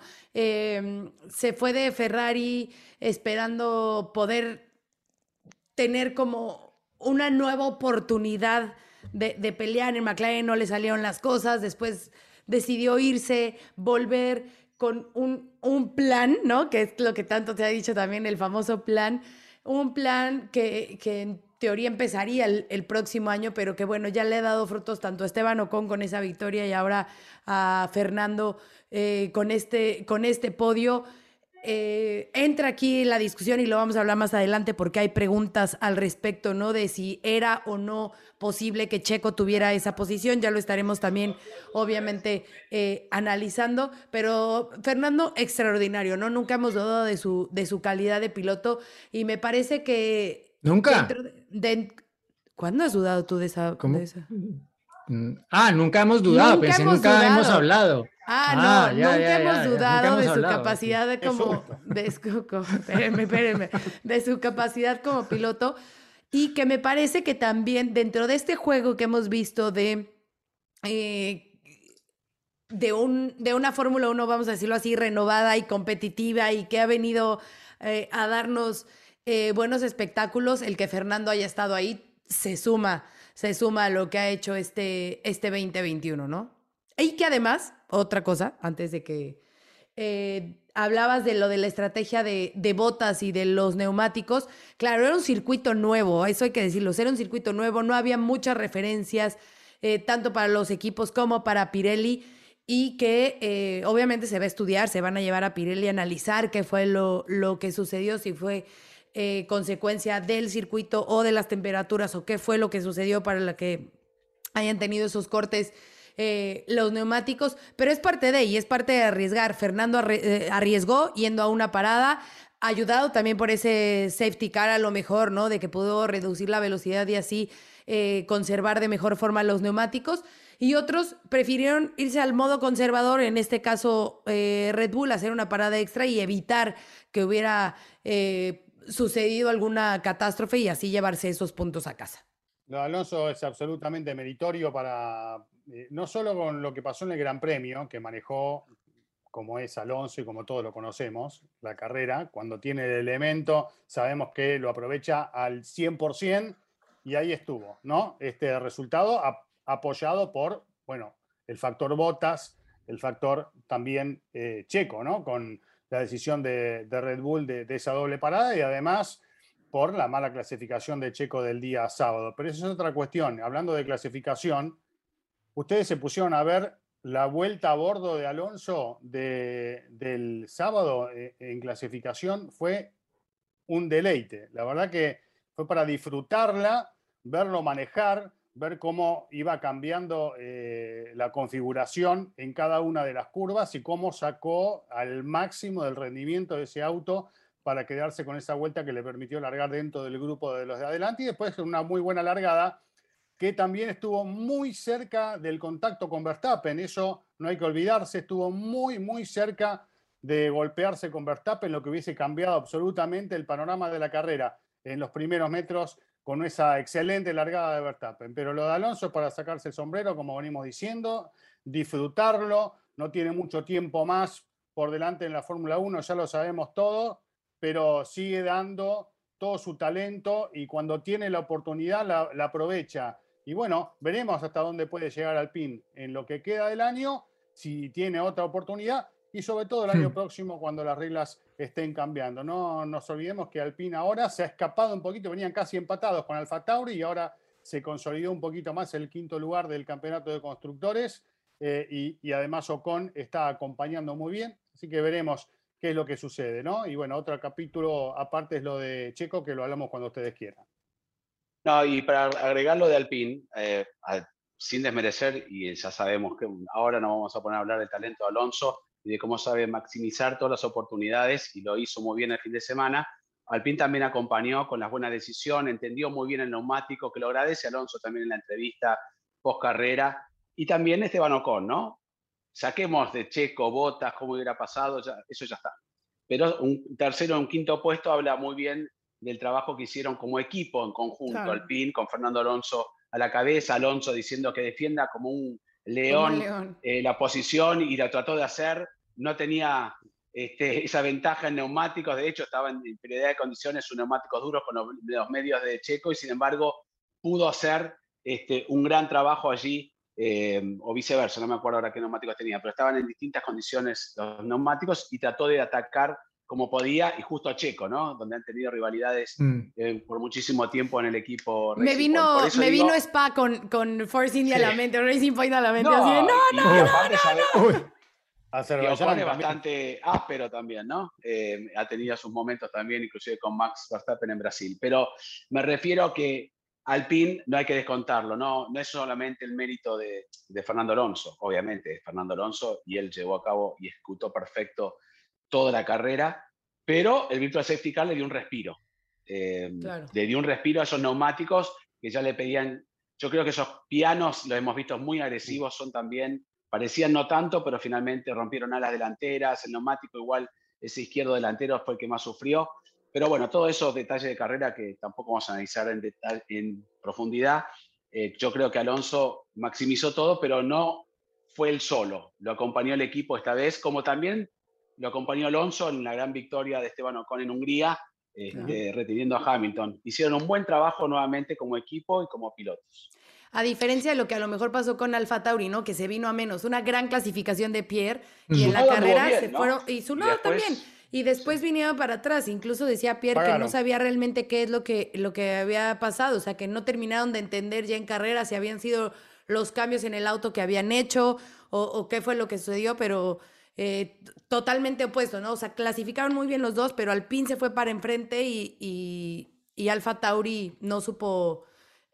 Se fue de Ferrari esperando poder tener como una nueva oportunidad de pelear. En McLaren no le salieron las cosas, después decidió irse, volver con un plan, ¿no? Que es lo que tanto te ha dicho también, el famoso plan. Un plan que en teoría empezaría el próximo año, pero que bueno, ya le ha dado frutos tanto a Esteban Ocon con esa victoria y ahora a Fernando con este podio. Entra aquí la discusión y lo vamos a hablar más adelante porque hay preguntas al respecto, ¿no? De si era o no posible que Checo tuviera esa posición. Ya lo estaremos también, obviamente, analizando. Pero Fernando, extraordinario, ¿no? Nunca hemos dudado de su calidad de piloto y me parece que... ¿Nunca? ¿Cuándo has dudado tú de esa? ¿Cómo? De esa? Nunca hemos dudado, Nunca pensé hemos nunca dudado. hemos hablado. No, nunca hemos dudado nunca de hemos su hablado. capacidad de como, espérenme, de su capacidad como piloto y que me parece que también dentro de este juego que hemos visto de una Fórmula 1, vamos a decirlo así, renovada y competitiva y que ha venido a darnos buenos espectáculos, el que Fernando haya estado ahí se suma a lo que ha hecho este 2021, ¿no? Y que además, otra cosa, antes de que hablabas de lo de la estrategia de Bottas y de los neumáticos, claro, era un circuito nuevo, eso hay que decirlo, era un circuito nuevo, no había muchas referencias, tanto para los equipos como para Pirelli, y que obviamente se va a estudiar, se van a llevar a Pirelli a analizar qué fue lo que sucedió, si fue consecuencia del circuito o de las temperaturas o qué fue lo que sucedió para la que hayan tenido esos cortes los neumáticos, pero es parte de arriesgar. Fernando arriesgó yendo a una parada, ayudado también por ese safety car a lo mejor, ¿no? De que pudo reducir la velocidad y así conservar de mejor forma los neumáticos. Y otros prefirieron irse al modo conservador, en este caso Red Bull, hacer una parada extra y evitar que hubiera sucedido alguna catástrofe y así llevarse esos puntos a casa. No, Alonso es absolutamente meritorio para, no solo con lo que pasó en el Gran Premio, que manejó como es Alonso y como todos lo conocemos, la carrera, cuando tiene el elemento, sabemos que lo aprovecha al 100% y ahí estuvo, ¿no? Este resultado apoyado por, bueno, el factor Bottas, el factor también Checo, ¿no? Con la decisión de Red Bull de esa doble parada y además por la mala clasificación de Checo del día sábado. Pero eso es otra cuestión. Hablando de clasificación, ustedes se pusieron a ver la vuelta a bordo de Alonso del sábado en clasificación. Fue un deleite. La verdad que fue para disfrutarla, verlo manejar, ver cómo iba cambiando la configuración en cada una de las curvas y cómo sacó al máximo del rendimiento de ese auto para quedarse con esa vuelta que le permitió largar dentro del grupo de los de adelante y después una muy buena largada que también estuvo muy cerca del contacto con Verstappen. Eso no hay que olvidarse, estuvo muy, muy cerca de golpearse con Verstappen, lo que hubiese cambiado absolutamente el panorama de la carrera en los primeros metros con esa excelente largada de Verstappen. Pero lo de Alonso es para sacarse el sombrero, como venimos diciendo, disfrutarlo, no tiene mucho tiempo más por delante en la Fórmula 1, ya lo sabemos todo, pero sigue dando todo su talento y cuando tiene la oportunidad la aprovecha. Y bueno, veremos hasta dónde puede llegar Alpine en lo que queda del año, si tiene otra oportunidad y sobre todo el año próximo cuando las reglas estén cambiando. No nos olvidemos que Alpine ahora se ha escapado un poquito, venían casi empatados con AlphaTauri y ahora se consolidó un poquito más el quinto lugar del campeonato de constructores y además Ocon está acompañando muy bien, así que veremos qué es lo que sucede, ¿no? Y bueno, otro capítulo aparte es lo de Checo, que lo hablamos cuando ustedes quieran. No, y para agregar lo de Alpine, sin desmerecer, y ya sabemos que ahora nos vamos a poner a hablar del talento de Alonso y de cómo sabe maximizar todas las oportunidades, y lo hizo muy bien el fin de semana. Alpine también acompañó con las buenas decisiones, entendió muy bien el neumático, que lo agradece Alonso también en la entrevista post carrera, y también Esteban Ocon, ¿no? Saquemos de Checo, Bottas, cómo hubiera pasado, eso ya está. Pero un tercero, un quinto puesto habla muy bien del trabajo que hicieron como equipo en conjunto, Claro. Alpine, con Fernando Alonso a la cabeza, Alonso diciendo que defienda como un león, la posición, y la trató de hacer, no tenía esa ventaja en neumáticos, de hecho estaba en prioridad de condiciones sus neumáticos duros con los medios de Checo, y sin embargo pudo hacer un gran trabajo allí, o viceversa, no me acuerdo ahora qué neumáticos tenía, pero estaban en distintas condiciones los neumáticos y trató de atacar como podía, y justo a Checo, ¿no? Donde han tenido rivalidades por muchísimo tiempo en el equipo Me Racing Point. vino Spa con Force India a la mente, Racing Point a la mente, así de Ocon es bastante áspero también, ¿no? Ha tenido sus momentos también, inclusive con Max Verstappen en Brasil. Pero me refiero a que Alpine no hay que descontarlo, no es solamente el mérito de Fernando Alonso, obviamente, Fernando Alonso, y él llevó a cabo y ejecutó perfecto toda la carrera, pero el Virtual Safety Car le dio un respiro. Claro. Le dio un respiro a esos neumáticos que ya le pedían. Yo creo que esos pianos, los hemos visto muy agresivos, son también, parecían no tanto, pero finalmente rompieron alas delanteras, el neumático igual, ese izquierdo delantero fue el que más sufrió. Pero bueno, todos esos detalles de carrera que tampoco vamos a analizar en profundidad. Yo creo que Alonso maximizó todo, pero no fue él solo. Lo acompañó el equipo esta vez, como también lo acompañó Alonso en la gran victoria de Esteban Ocon en Hungría, reteniendo a Hamilton. Hicieron un buen trabajo nuevamente como equipo y como pilotos. A diferencia de lo que a lo mejor pasó con AlphaTauri, ¿no? Que se vino a menos. Una gran clasificación de Pierre y en la carrera bien, se ¿no? fueron. Y su nodo también. Y después vinieron para atrás. Incluso decía Pierre que no sabía realmente qué es lo que había pasado. O sea, que no terminaron de entender ya en carrera si habían sido los cambios en el auto que habían hecho o qué fue lo que sucedió, pero totalmente opuesto, ¿no? O sea, clasificaron muy bien los dos, pero Alpine se fue para enfrente y AlphaTauri no supo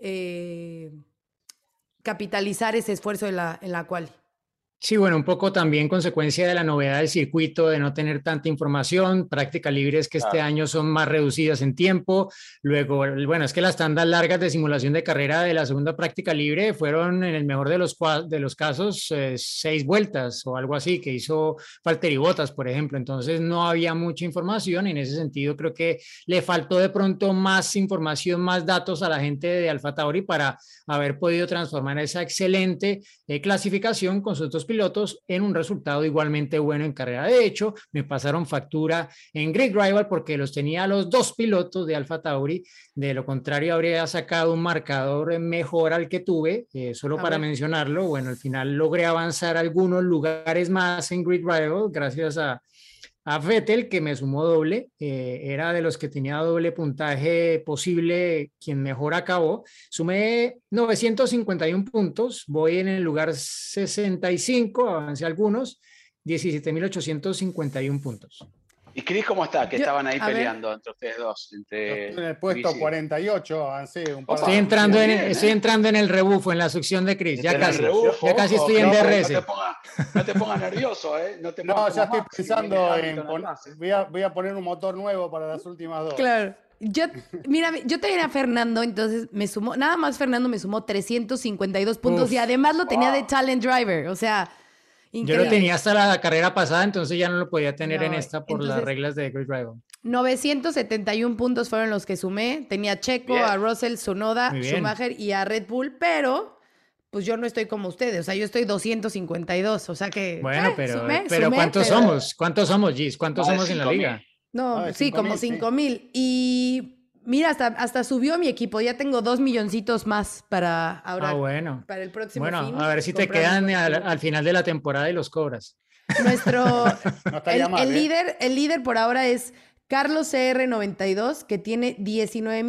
capitalizar ese esfuerzo en la quali. Sí, bueno, un poco también consecuencia de la novedad del circuito, de no tener tanta información, prácticas libres que este año son más reducidas en tiempo. Luego, bueno, es que las tandas largas de simulación de carrera de la segunda práctica libre fueron, en el mejor de los casos, 6 vueltas o algo así, que hizo Valtteri Bottas, por ejemplo. Entonces no había mucha información. En ese sentido, creo que le faltó de pronto más información, más datos a la gente de AlphaTauri para haber podido transformar esa excelente clasificación con sus dos pilotos en un resultado igualmente bueno en carrera. De hecho, me pasaron factura en Grid Rival porque los tenía los dos pilotos de AlphaTauri. De lo contrario, habría sacado un marcador mejor al que tuve, solo para mencionarlo. Bueno, al final logré avanzar algunos lugares más en Grid Rival gracias a Vettel, que me sumó doble, era de los que tenía doble puntaje posible, quien mejor acabó. Sumé 951 puntos, voy en el lugar 65, avancé algunos, 17.851 puntos. ¿Y Chris cómo está? Que estaban ahí peleando entre ustedes dos. En el puesto 48, avancé un par estoy entrando en el rebufo, en la succión de Chris. Ya casi estoy en DRS. No te pongas nervioso, ¿eh? No, ya estoy pensando en... Voy a poner un motor nuevo para las últimas dos. Claro. Mira, yo tenía a Fernando, entonces me sumó, nada más Fernando me sumó 352 puntos y además lo tenía de Talent Driver, o sea... Increíble. Yo lo tenía hasta la carrera pasada, entonces ya no lo podía tener en esta por las reglas de Grid Rival. 971 puntos fueron los que sumé. Tenía a Checo, Bien. a Russell, Tsunoda, Muy bien. Schumacher y a Red Bull, pero pues yo no estoy como ustedes, o sea, yo estoy 252, o sea que Bueno, pero sumé, ¿cuántos pero- somos? ¿Cuántos somos, Gis? ¿Cuántos Más de somos en la 5.000. liga? No, Ah, de sí, como 5,000, sí. 5,000. Y mira, hasta subió mi equipo, ya tengo 2 milloncitos más para ahora, Bueno. para el próximo Bueno, fin. a ver si te comprar un quedan buen al equipo. final de la temporada y los cobras. Nuestro, No estaría mal, ¿eh? el líder por ahora es Carlos CR92, que tiene ¿Se mantiene?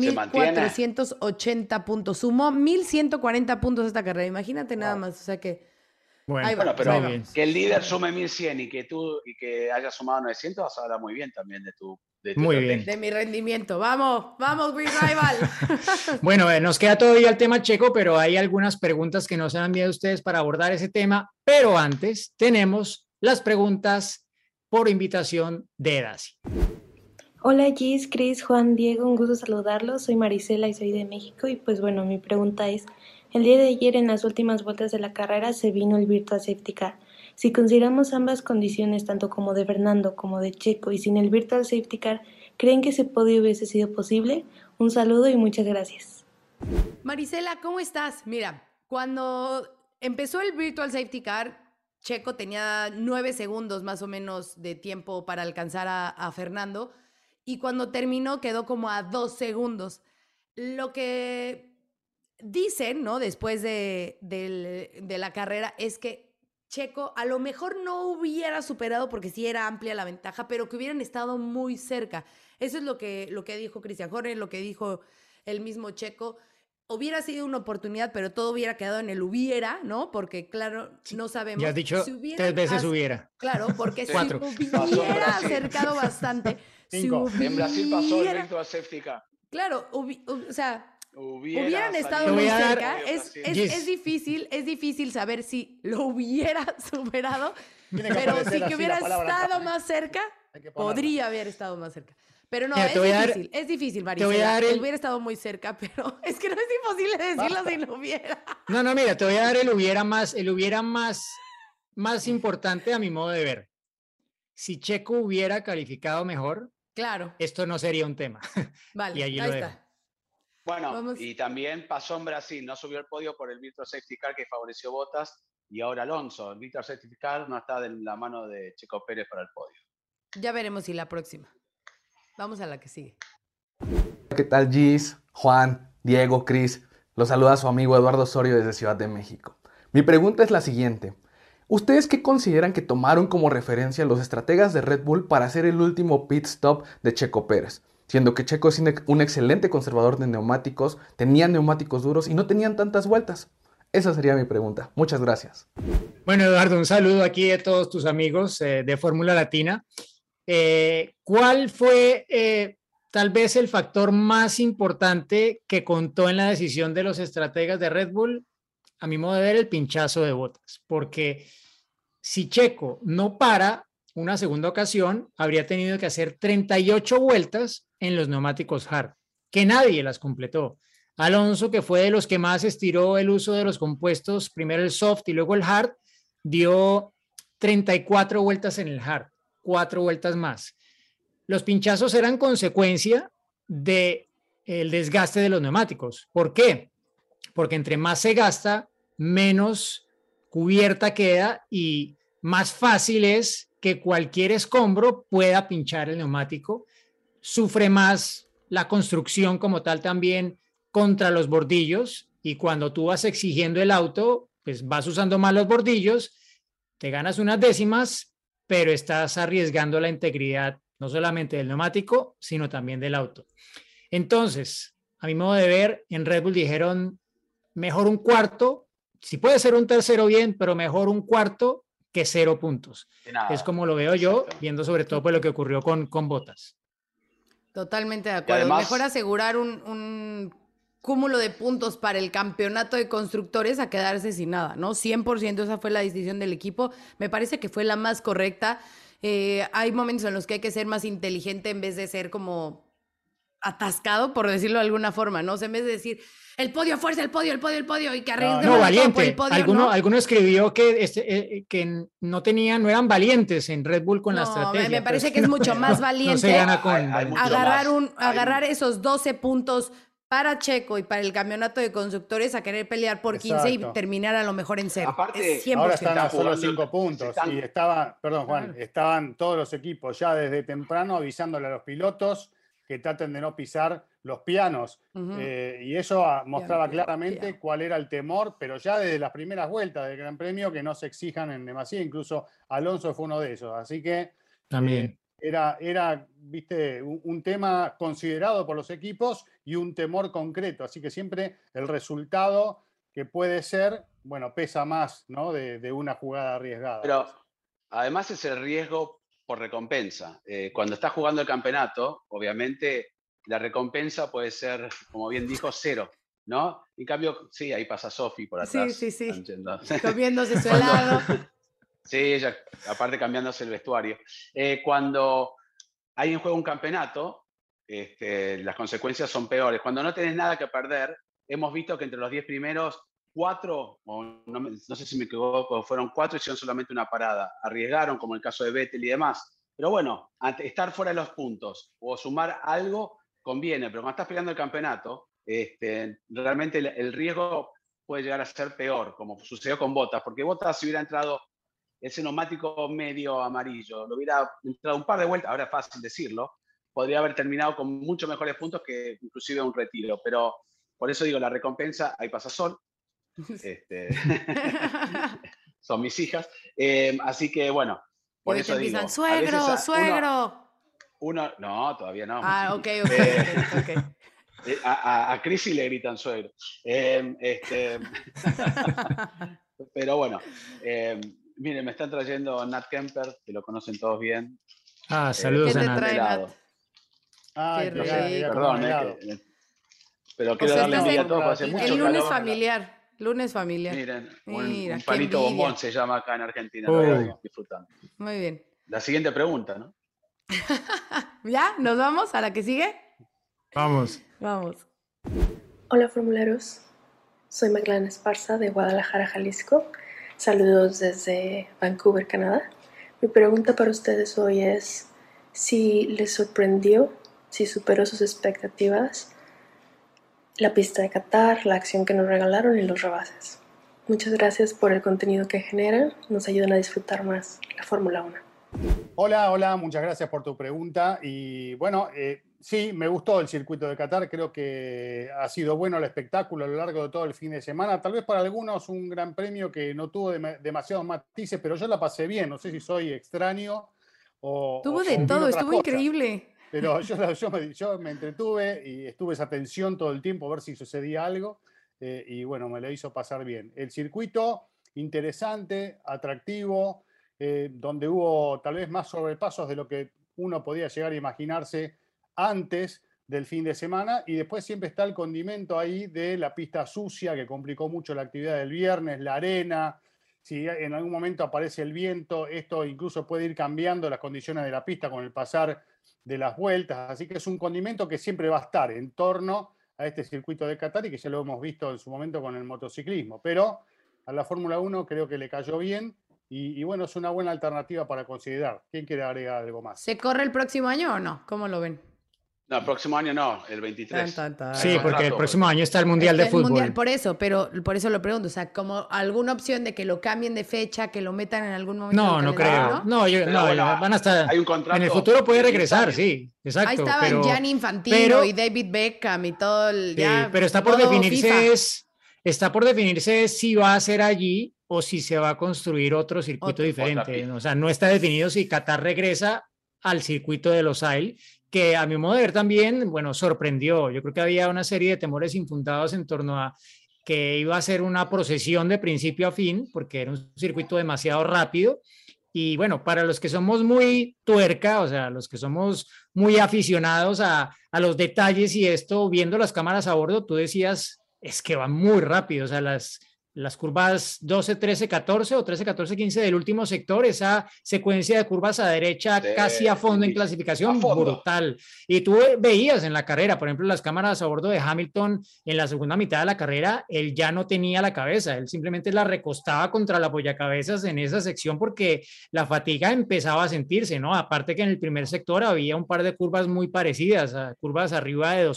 19,480 puntos. Sumó 1,140 puntos esta carrera. Imagínate nada Wow. más. O sea que Bueno, ahí va, Bueno, pero ahí muy va. bien. que el líder sume 1.100 y que haya sumado 900, vas a hablar muy bien también de tu Muy estrategia. bien. De mi rendimiento. Vamos, vamos, Green Rival. Bueno, nos queda todavía el tema Checo, pero hay algunas preguntas que nos han enviado ustedes para abordar ese tema. Pero antes tenemos las preguntas por invitación de Daci. Hola Gis, Cris, Juan, Diego, un gusto saludarlos. Soy Marisela y soy de México y pues bueno, mi pregunta es, el día de ayer en las últimas vueltas de la carrera se vino el Virtual Safety Car. Si consideramos ambas condiciones, tanto como de Fernando como de Checo y sin el Virtual Safety Car, ¿creen que ese podio hubiese sido posible? Un saludo y muchas gracias. Marisela, ¿cómo estás? Mira, cuando empezó el Virtual Safety Car, Checo tenía 9 segundos más o menos de tiempo para alcanzar a Fernando y cuando terminó quedó como a 2 segundos. Lo que dicen, ¿no? Después de la carrera es que Checo a lo mejor no hubiera superado porque sí era amplia la ventaja, pero que hubieran estado muy cerca. Eso es lo que dijo Christian Horner, lo que dijo el mismo Checo. Hubiera sido una oportunidad, pero todo hubiera quedado en el hubiera, ¿no? Porque, claro, no sabemos. Ya has dicho Si hubieran 3 veces as- hubiera. Claro, porque si 4. Pasó en hubiera Brasil. acercado bastante. Si 5. En Brasil pasó el hubiera- Virtual Safety Car. Claro, o sea, hubieran Hubiera estado Te muy voy a dar- cerca. salido Es, Brasil. es, Yes. es difícil saber si lo hubiera superado, Tiene que pero aparecer sí que así hubiera la palabra estado acá. más cerca, Hay que ponerla. podría haber estado más cerca. Pero no, Mira, es te voy a dar- difícil, es difícil, voy a Marisela. dar Hubiera estado muy cerca, pero es que no es imposible decirlo Basta. si lo hubiera. No, mira, te voy a dar el hubiera más importante a mi modo de ver. Si Checo hubiera calificado mejor, Claro, esto no sería un tema. vale, Y allí ahí lo está. dejo. Bueno, Vamos. y también pasó en Brasil, no subió el podio por el Virtual Safety Car que favoreció Bottas y ahora Alonso. El Virtual Safety Car no está en la mano de Checo Pérez para el podio. Ya veremos si la próxima. Vamos a la que sigue. ¿Qué tal, Gis, Juan, Diego, Cris? Los saluda su amigo Eduardo Osorio desde Ciudad de México. Mi pregunta es la siguiente. ¿Ustedes qué consideran que tomaron como referencia los estrategas de Red Bull para hacer el último pit stop de Checo Pérez? Siendo que Checo es un excelente conservador de neumáticos, tenían neumáticos duros y no tenían tantas vueltas. Esa sería mi pregunta. Muchas gracias. Bueno, Eduardo, un saludo aquí de todos tus amigos de Fórmula Latina. ¿Cuál fue tal vez el factor más importante que contó en la decisión de los estrategas de Red Bull? A mi modo de ver, el pinchazo de Bottas, porque si Checo no para una segunda ocasión, habría tenido que hacer 38 vueltas en los neumáticos hard, que nadie las completó. Alonso, que fue de los que más estiró el uso de los compuestos, primero el soft y luego el hard, dio 34 vueltas en el hard, 4 vueltas más. Los pinchazos eran consecuencia del desgaste de los neumáticos. ¿Por qué? Porque entre más se gasta, menos cubierta queda y más fácil es que cualquier escombro pueda pinchar el neumático. Sufre más la construcción como tal también contra los bordillos y cuando tú vas exigiendo el auto, pues vas usando más los bordillos, te ganas unas décimas, pero estás arriesgando la integridad no solamente del neumático, sino también del auto. Entonces, a mi modo de ver, en Red Bull dijeron, mejor un cuarto, si puede ser un tercero bien, pero mejor un cuarto que 0 puntos. Es como lo veo yo, viendo sobre todo pues, lo que ocurrió con Bottas. Totalmente de acuerdo. además, mejor asegurar un cúmulo de puntos para el campeonato de constructores a quedarse sin nada, ¿no? 100% esa fue la decisión del equipo. Me parece que fue la más correcta. Hay momentos en los que hay que ser más inteligente en vez de ser como atascado, por decirlo de alguna forma, ¿no? O sea, en vez de decir, el podio, fuerza, el podio, y que arriesguen No, todo valiente. por el podio, Alguno escribió que no eran valientes en Red Bull con la No, estrategia. me pero parece es que es no, mucho más no se valiente gana con Hay valiente. mucho más. agarrar esos 12 puntos para Checo y para el campeonato de constructores a querer pelear por 15 y Exacto. terminar a lo mejor en 0. Aparte, Es 100%. Ahora están a Están solo jugando- 5 puntos están- y estaban, perdón Juan, Claro. estaban todos los equipos ya desde temprano avisándole a los pilotos que traten de no pisar los pianos. Ujú. Y eso mostraba Piano, claramente piano. cuál era el temor, pero ya desde las primeras vueltas del Gran Premio que no se exijan en demasía, incluso Alonso fue uno de esos. Así que También. era, viste, un tema considerado por los equipos y un temor concreto. Así que siempre el resultado que puede ser, bueno, pesa más, ¿no? De una jugada arriesgada. Pero además es el riesgo por recompensa. Cuando estás jugando el campeonato, obviamente la recompensa puede ser, como bien dijo, 0, ¿no? En cambio, sí, ahí pasa Sofi por atrás. Sí. están yendo. Comiéndose su Cuando- helado. Sí, ella, aparte cambiándose el vestuario. Cuando hay en juego un campeonato, las consecuencias son peores. Cuando no tenés nada que perder, hemos visto que entre los 10 primeros, 4, o no sé si me equivoco, fueron 4 y hicieron solamente una parada. Arriesgaron, como el caso de Vettel y demás. Pero bueno, estar fuera de los puntos o sumar algo conviene, pero cuando estás peleando el campeonato, realmente el riesgo puede llegar a ser peor, como sucedió con Bottas, porque Bottas si hubiera entrado ese neumático medio amarillo, lo hubiera entrado un par de vueltas, ahora es fácil decirlo, podría haber terminado con mucho mejores puntos que inclusive un retiro, pero por eso digo, la recompensa, ahí pasa Sol, son mis hijas, así que bueno, por Y eso te digo, empiezan, a veces suegro, suegro. no, todavía no. Ah, ok. A Cris sí le gritan suegro. Pero bueno, miren, me están trayendo Nat Kemper, que lo conocen todos bien. Saludos ¿Qué a te Nat. trae, helado. Nat? Ay, Qué No sé, rico. perdón, pero quiero sea, darle estás envidia en- a todos, porque hace mucho El calor. lunes familiar. Lunes familiar. Miren, Mira, un qué palito envidia. bombón se llama acá en Argentina, Oh. lo voy disfrutando. Muy bien. La siguiente pregunta, ¿no? ¿Ya? ¿Nos vamos a la que sigue? Vamos. Vamos. Hola formuleros, soy Magdalena Esparza de Guadalajara, Jalisco. Saludos desde Vancouver, Canadá. Mi pregunta para ustedes hoy es si les sorprendió, si superó sus expectativas la pista de Qatar, la acción que nos regalaron y los rebases. Muchas gracias por el contenido que generan, nos ayudan a disfrutar más la Fórmula 1. Hola, muchas gracias por tu pregunta. Y bueno, sí, me gustó el circuito de Qatar, creo que ha sido bueno el espectáculo a lo largo de todo el fin de semana. Tal vez para algunos un gran premio que no tuvo demasiados matices, pero yo la pasé bien, no sé si soy extraño o... Tuvo o de vi todo, otras estuvo cosas. increíble. Pero yo me entretuve y estuve esa tensión todo el tiempo a ver si sucedía algo y bueno, me lo hizo pasar bien. El circuito interesante, atractivo, donde hubo tal vez más sobrepasos de lo que uno podía llegar a imaginarse antes del fin de semana y después siempre está el condimento ahí de la pista sucia que complicó mucho la actividad del viernes, la arena. Si en algún momento aparece el viento, esto incluso puede ir cambiando las condiciones de la pista con el pasar de las vueltas, así que es un condimento que siempre va a estar en torno a este circuito de Qatar y que ya lo hemos visto en su momento con el motociclismo, pero a la Fórmula 1 creo que le cayó bien y bueno, es una buena alternativa para considerar. ¿Quién quiere agregar algo más? ¿Se corre el próximo año o no? ¿Cómo lo ven? No, el próximo año no, el 23. Sí, Hay porque el contrato, próximo año está el Mundial de El Fútbol. Mundial, por eso lo pregunto. O sea, como alguna opción de que lo cambien de fecha, que lo metan en algún momento. No, del no calendario, creo. No, Pero bueno, van a estar. hay un contrato En el futuro puede de 10 regresar, años. sí, exacto. Ahí estaban pero, Gianni Infantino pero- y David Beckham y todo el. sí, Ya, pero está por modo definirse FIFA. está por definirse si va a ser allí o si se va a construir otro circuito Otra diferente. pista. O sea, no está definido si Qatar regresa al circuito de Losail, que a mi modo de ver también, bueno, sorprendió. Yo creo que había una serie de temores infundados en torno a que iba a ser una procesión de principio a fin, porque era un circuito demasiado rápido. Y bueno, para los que somos muy tuerca, o sea, los que somos muy aficionados a los detalles y esto, viendo las cámaras a bordo, tú decías, es que van muy rápido, o sea, las curvas 12, 13, 14 o 13, 14, 15 del último sector, esa secuencia de curvas a derecha casi a fondo en clasificación, brutal. Y tú veías en la carrera, por ejemplo, las cámaras a bordo de Hamilton en la segunda mitad de la carrera, él ya no tenía la cabeza, él simplemente la recostaba contra la apoyacabezas en esa sección porque la fatiga empezaba a sentirse, ¿no? Aparte que en el primer sector había un par de curvas muy parecidas, curvas arriba de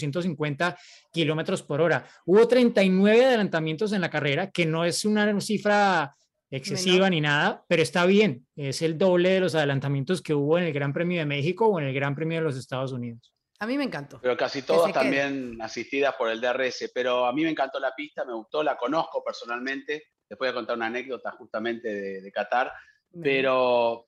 250 kilómetros por hora. Hubo 39 adelantamientos en la carrera, que no es una cifra excesiva ni nada, pero está bien. Es el doble de los adelantamientos que hubo en el Gran Premio de México o en el Gran Premio de los Estados Unidos. A mí me encantó. Pero casi todas también asistidas por el DRS. Pero a mí me encantó la pista, me gustó, la conozco personalmente. Les voy a contar una anécdota justamente de Qatar. Pero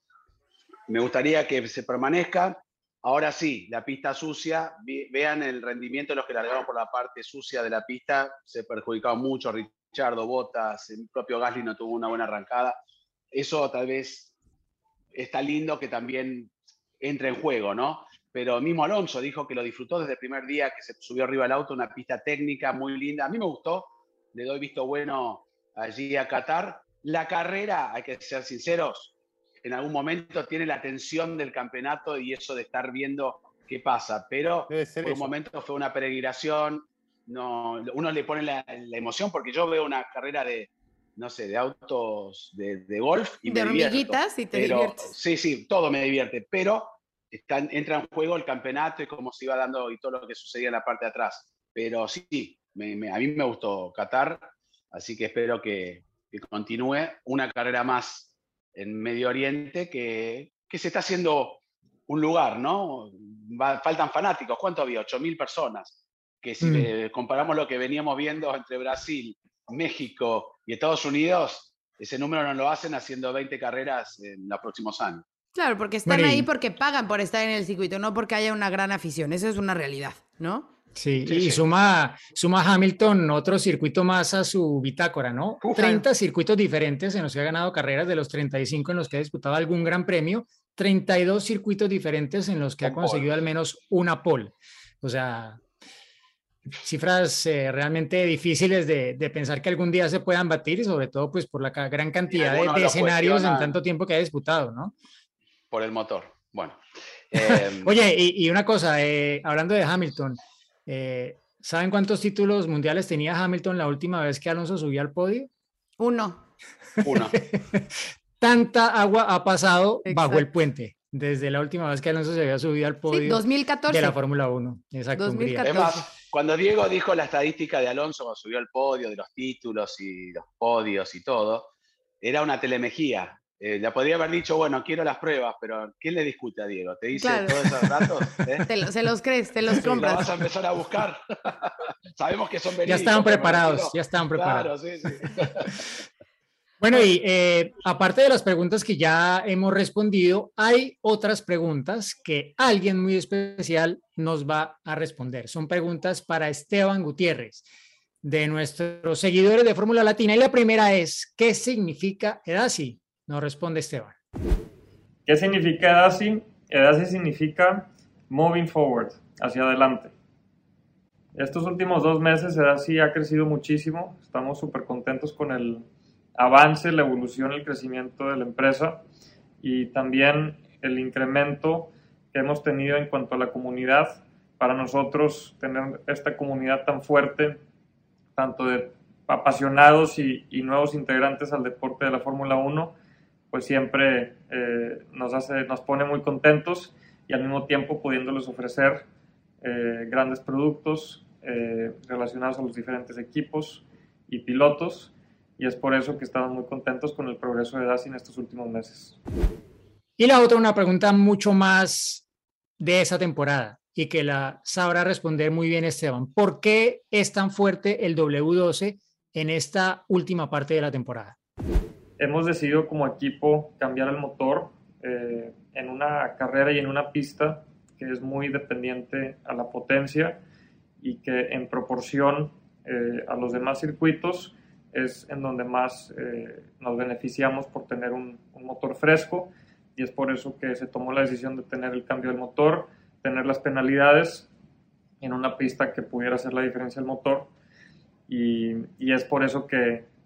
me gustaría que se permanezca. Ahora sí, la pista sucia, vean el rendimiento de los que largaron por la parte sucia de la pista, se perjudicaba mucho, Richardo, Bottas, el propio Gasly no tuvo una buena arrancada. Eso tal vez está lindo que también entre en juego, ¿no? Pero mismo Alonso dijo que lo disfrutó desde el primer día que se subió arriba del auto, una pista técnica muy linda. A mí me gustó, le doy visto bueno allí a Qatar. La carrera, hay que ser sinceros, en algún momento tiene la tensión del campeonato y eso de estar viendo qué pasa, pero por un momento fue una peregrinación, no, uno le pone la emoción porque yo veo una carrera de, no sé, de autos de golf y de me divierto. hormiguitas y te diviertes. Sí, todo me divierte, pero entra en juego el campeonato y cómo se iba dando y todo lo que sucedía en la parte de atrás. Pero sí, a mí me gustó Qatar, así que espero que continúe una carrera más en Medio Oriente, que se está haciendo un lugar, ¿no? Faltan fanáticos. ¿Cuánto había? 8.000 personas. Que si comparamos lo que veníamos viendo entre Brasil, México y Estados Unidos, ese número no lo hacen haciendo 20 carreras en los próximos años. Claro, porque están ahí porque pagan por estar en el circuito, no porque haya una gran afición. Eso es una realidad, ¿no? Sí, y suma Hamilton otro circuito más a su bitácora, ¿no? 30 circuitos diferentes en los que ha ganado carreras, de los 35 en los que ha disputado algún gran premio, 32 circuitos diferentes en los que ha conseguido al menos una pole. O sea, cifras realmente difíciles de pensar que algún día se puedan batir y sobre todo pues por la gran cantidad de escenarios en tanto tiempo que ha disputado, ¿no? Por el motor, bueno. Oye, y una cosa, hablando de Hamilton, ¿saben cuántos títulos mundiales tenía Hamilton la última vez que Alonso subió al podio? Uno. Tanta agua ha pasado bajo el puente desde la última vez que Alonso se había subido al podio. Sí, 2014. De la Fórmula 1. Exacto. 2014. Es más, cuando Diego dijo la estadística de Alonso cuando subió al podio, de los títulos y los podios y todo, era una telemejía. Ya podría haber dicho, bueno, quiero las pruebas, pero ¿quién le discute a Diego? ¿Te dice todos esos datos? Se los crees, te los compras. ¿Lo vas a empezar a buscar? Sabemos que son verídicos. Ya estaban preparados, Claro, sí. Bueno, y aparte de las preguntas que ya hemos respondido, hay otras preguntas que alguien muy especial nos va a responder. Son preguntas para Esteban Gutiérrez, de nuestros seguidores de Fórmula Latina. Y la primera es, ¿qué significa EDASI? Nos responde Esteban. ¿Qué significa EDASI? EDASI significa Moving Forward, hacia adelante. Estos últimos 2 meses EDASI ha crecido muchísimo. Estamos súper contentos con el avance, la evolución, el crecimiento de la empresa y también el incremento que hemos tenido en cuanto a la comunidad. Para nosotros, tener esta comunidad tan fuerte, tanto de apasionados y nuevos integrantes al deporte de la Fórmula 1, pues siempre nos pone muy contentos y al mismo tiempo pudiéndoles ofrecer grandes productos relacionados a los diferentes equipos y pilotos, y es por eso que estamos muy contentos con el progreso de EDASI en estos últimos meses. Y la otra, una pregunta mucho más de esa temporada y que la sabrá responder muy bien Esteban. ¿Por qué es tan fuerte el W12 en esta última parte de la temporada? Hemos decidido como equipo cambiar el motor en una carrera y en una pista que es muy dependiente a la potencia y que en proporción a los demás circuitos es en donde más nos beneficiamos por tener un motor fresco, y es por eso que se tomó la decisión de tener el cambio del motor, tener las penalidades en una pista que pudiera hacer la diferencia del motor, y es por eso que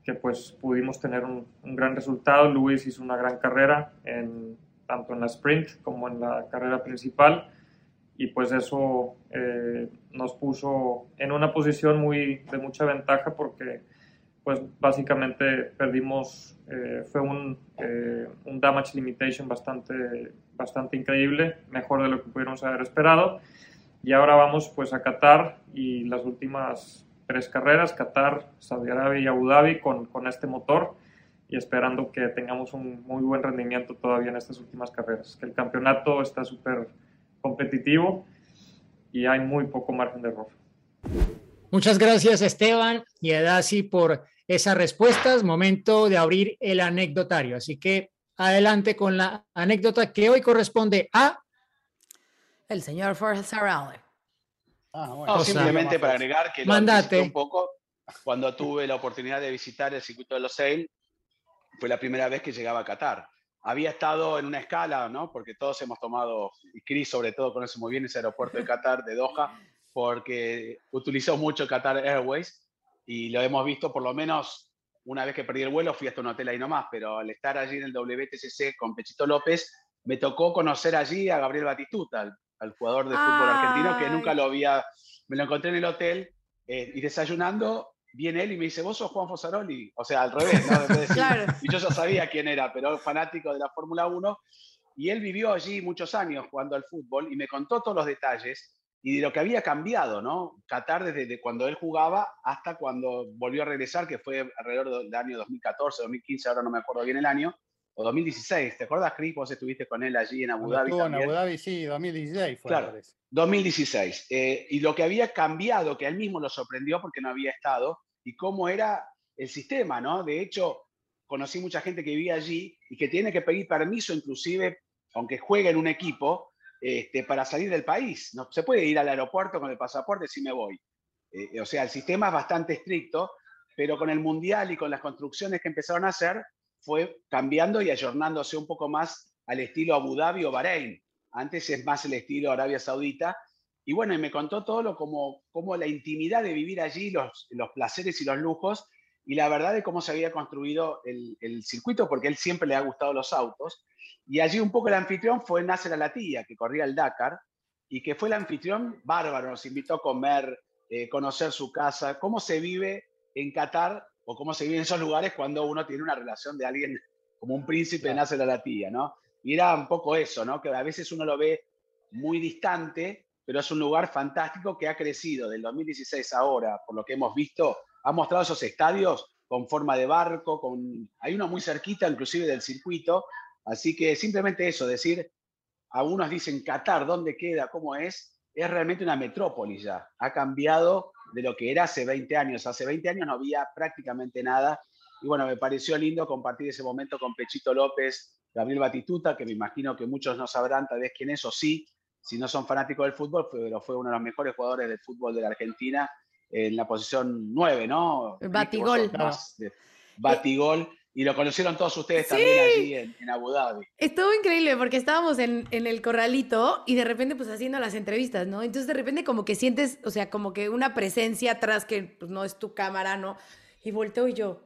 que pues pudimos tener un gran resultado. Lewis hizo una gran carrera, tanto en la sprint como en la carrera principal, y pues eso nos puso en una posición de mucha ventaja, porque pues básicamente perdimos, fue un damage limitation bastante increíble, mejor de lo que pudiéramos haber esperado. Y ahora vamos pues a Qatar, y las últimas 3 carreras, Qatar, Saudi Arabia y Abu Dhabi, con este motor, y esperando que tengamos un muy buen rendimiento todavía en estas últimas carreras, que el campeonato está súper competitivo y hay muy poco margen de error. Muchas gracias, Esteban y Edasi, por esas respuestas. Momento de abrir el anecdotario, así que adelante con la anécdota que hoy corresponde a el señor Forzarelli. Bueno. No, simplemente para agregar que lo anticipé un poco, cuando tuve la oportunidad de visitar el circuito de Losail, fue la primera vez que llegaba a Qatar. Había estado en una escala, ¿no? Porque todos hemos tomado, y Chris sobre todo conoce muy bien ese aeropuerto de Qatar, de Doha, porque utilizó mucho Qatar Airways, y lo hemos visto por lo menos una vez que perdí el vuelo, fui hasta un hotel ahí nomás, pero al estar allí en el WTCC con Pechito López, me tocó conocer allí a Gabriel Batistuta, al jugador de fútbol argentino, que nunca lo había, me lo encontré en el hotel, y desayunando, viene él y me dice, ¿vos sos Juan Fossaroli? O sea, al revés, ¿no? Decir, claro. Y yo ya sabía quién era, pero fanático de la Fórmula 1, y él vivió allí muchos años jugando al fútbol, y me contó todos los detalles, y de lo que había cambiado, ¿no? Qatar desde cuando él jugaba hasta cuando volvió a regresar, que fue alrededor del año 2014, 2015, ahora no me acuerdo bien el año, o 2016. ¿Te acuerdas, Chris? Vos estuviste con él allí en Abu Dhabi también. En Abu Dhabi, sí, 2016 fue. Claro, 2016. Y lo que había cambiado, que a él mismo lo sorprendió porque no había estado, y cómo era el sistema, ¿no? De hecho, conocí mucha gente que vivía allí y que tiene que pedir permiso, inclusive, aunque juegue en un equipo, para salir del país. No se puede ir al aeropuerto con el pasaporte si me voy. O sea, el sistema es bastante estricto, pero con el Mundial y con las construcciones que empezaron a hacer, fue cambiando y ayornándose un poco más al estilo Abu Dhabi o Bahrein. Antes es más el estilo Arabia Saudita. Y bueno, y me contó todo como la intimidad de vivir allí, los placeres y los lujos, y la verdad de cómo se había construido el circuito, porque a él siempre le ha gustado los autos. Y allí un poco el anfitrión fue Nasser Al-Attiyah, que corría el Dakar, y que fue el anfitrión bárbaro, nos invitó a comer, conocer su casa, cómo se vive en Qatar, o cómo se vive en esos lugares cuando uno tiene una relación de alguien como un príncipe de Nasser Al-Attiyah, ¿no? Y era un poco eso, ¿no? Que a veces uno lo ve muy distante, pero es un lugar fantástico que ha crecido del 2016 ahora, por lo que hemos visto, ha mostrado esos estadios con forma de barco, hay uno muy cerquita inclusive del circuito, así que simplemente eso, decir, algunos dicen Qatar, ¿dónde queda? ¿Cómo es? Es realmente una metrópolis ya, ha cambiado de lo que era hace 20 años. Hace 20 años no había prácticamente nada. Y bueno, me pareció lindo compartir ese momento con Pechito López, Gabriel Batistuta, que me imagino que muchos no sabrán tal vez quién es, o sí, si no son fanáticos del fútbol, pero fue uno de los mejores jugadores del fútbol de la Argentina, en la posición 9, ¿no? Batigol. Batigol. Y lo conocieron todos ustedes también allí en Abu Dhabi. Estuvo increíble porque estábamos en el corralito y de repente pues haciendo las entrevistas, ¿no? Entonces de repente como que sientes, o sea, como que una presencia atrás que pues no es tu cámara, ¿no? Y volteo y yo,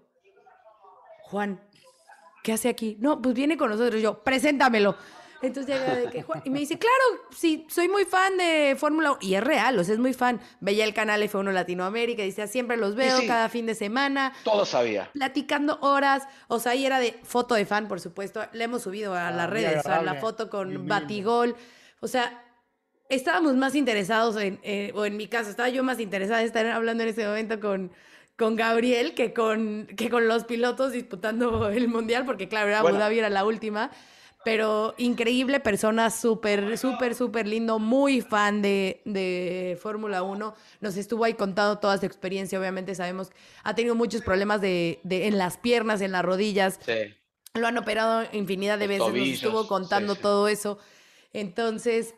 Juan, ¿qué hace aquí? No, pues viene con nosotros. Yo, preséntamelo. Entonces llega de que Juan, y me dice, claro, sí, soy muy fan de Fórmula 1. Y es real, o sea, es muy fan. Veía el canal F1 Latinoamérica, dice, siempre los veo, sí, cada fin de semana. Todo sabía. Platicando horas, o sea, ahí era de foto de fan, por supuesto. Le hemos subido a las redes, o sea, la foto con Batigol. O sea, estábamos más interesados o en mi caso, estaba yo más interesada en estar hablando en ese momento con Gabriel que con los pilotos disputando el Mundial, porque claro, Abu Dhabi era la última. Pero increíble persona, súper lindo, muy fan de Fórmula 1. Nos estuvo ahí contando toda su experiencia. Obviamente sabemos que ha tenido muchos problemas en las piernas, en las rodillas. Sí. Lo han operado infinidad de veces. Tobillos, nos estuvo contando todo eso. Entonces,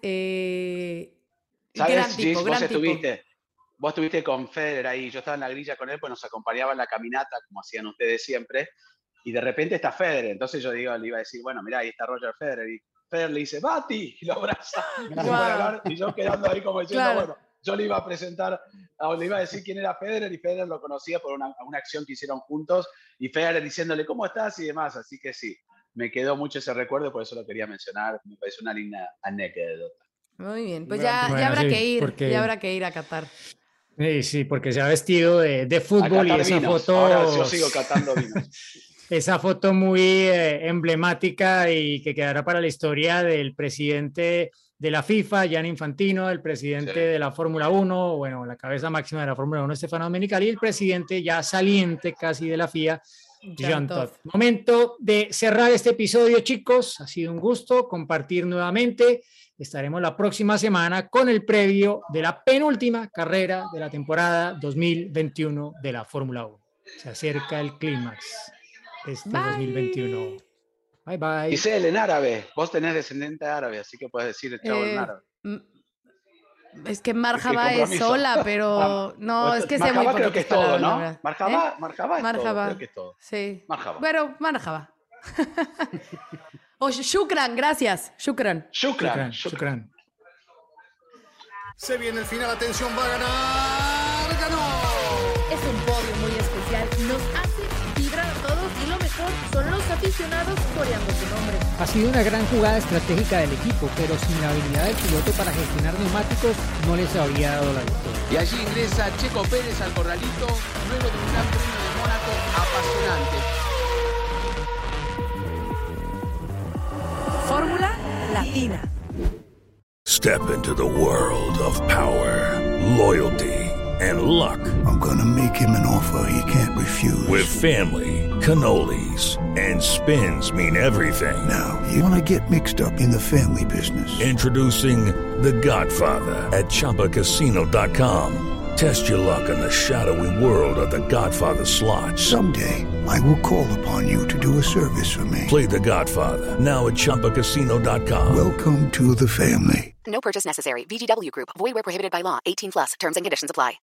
¿sabes, gran tipo, gran tipo. Vos estuviste con Federer ahí. Yo estaba en la grilla con él, pues nos acompañaba en la caminata, como hacían ustedes siempre. Y de repente está Federer. Entonces yo le iba a decir, bueno, mirá, ahí está Roger Federer. Y Federer le dice, Bati, y lo abraza. Y yo quedando ahí como diciendo, claro, bueno, yo le iba a presentar, o le iba a decir quién era Federer, y Federer lo conocía por una acción que hicieron juntos, y Federer diciéndole, ¿cómo estás? Y demás, así que sí, me quedó mucho ese recuerdo, por eso lo quería mencionar, me parece una linda anécdota. Muy bien, pues Bueno, ya habrá sí, que ir, porque- ya habrá que ir a Qatar. Sí, porque se ha vestido de A fútbol y catar esa vinos. foto, Ahora yo sigo catando vinos. esa foto muy emblemática y que quedará para la historia del presidente de la FIFA, Gianni Infantino, el presidente Sí. de la Fórmula 1, bueno, la cabeza máxima de la Fórmula 1, Stefano Domenicali, y el presidente ya saliente casi de la FIA, Jean Todt. Momento de cerrar este episodio, chicos. Ha sido un gusto compartir nuevamente. Estaremos la próxima semana con el previo de la penúltima carrera de la temporada 2021 de la Fórmula 1. Se acerca el clímax de este Bye. 2021. Bye, bye. Giselle, en árabe. Vos tenés descendiente árabe, así que puedes decir el chavo en árabe. Es que Marjaba es compromiso. sola, pero no, es que sé muy Marjabá creo que poquitas es todo, palabras, la ¿no? verdad. Marjabá es Marjabá. todo, creo que es todo. Sí. Marjabá. Bueno, Marjaba. O shukran, gracias. Shukran. Shukran. Shukran. Se viene el final, atención, va a ganar, ganó. Es un podio muy especial, nos hace vibrar a todos y lo mejor son los aficionados coreando su nombre. Ha sido una gran jugada estratégica del equipo, pero sin la habilidad del piloto para gestionar neumáticos no les habría dado la victoria. Y allí ingresa Checo Pérez al corralito luego de un gran premio de Mónaco apasionante. Fórmula Latina. Step into the world of power, loyalty, and luck. I'm gonna make him an offer he can't refuse. With family, cannolis, and spins mean everything. Now, you wanna get mixed up in the family business. Introducing The Godfather at ChumbaCasino.com. Test your luck in the shadowy world of The Godfather slot. Someday, I will call upon you to do a service for me. Play The Godfather now at ChumbaCasino.com. Welcome to the family. No purchase necessary. VGW Group. Void where prohibited by law. 18+. Terms and conditions apply.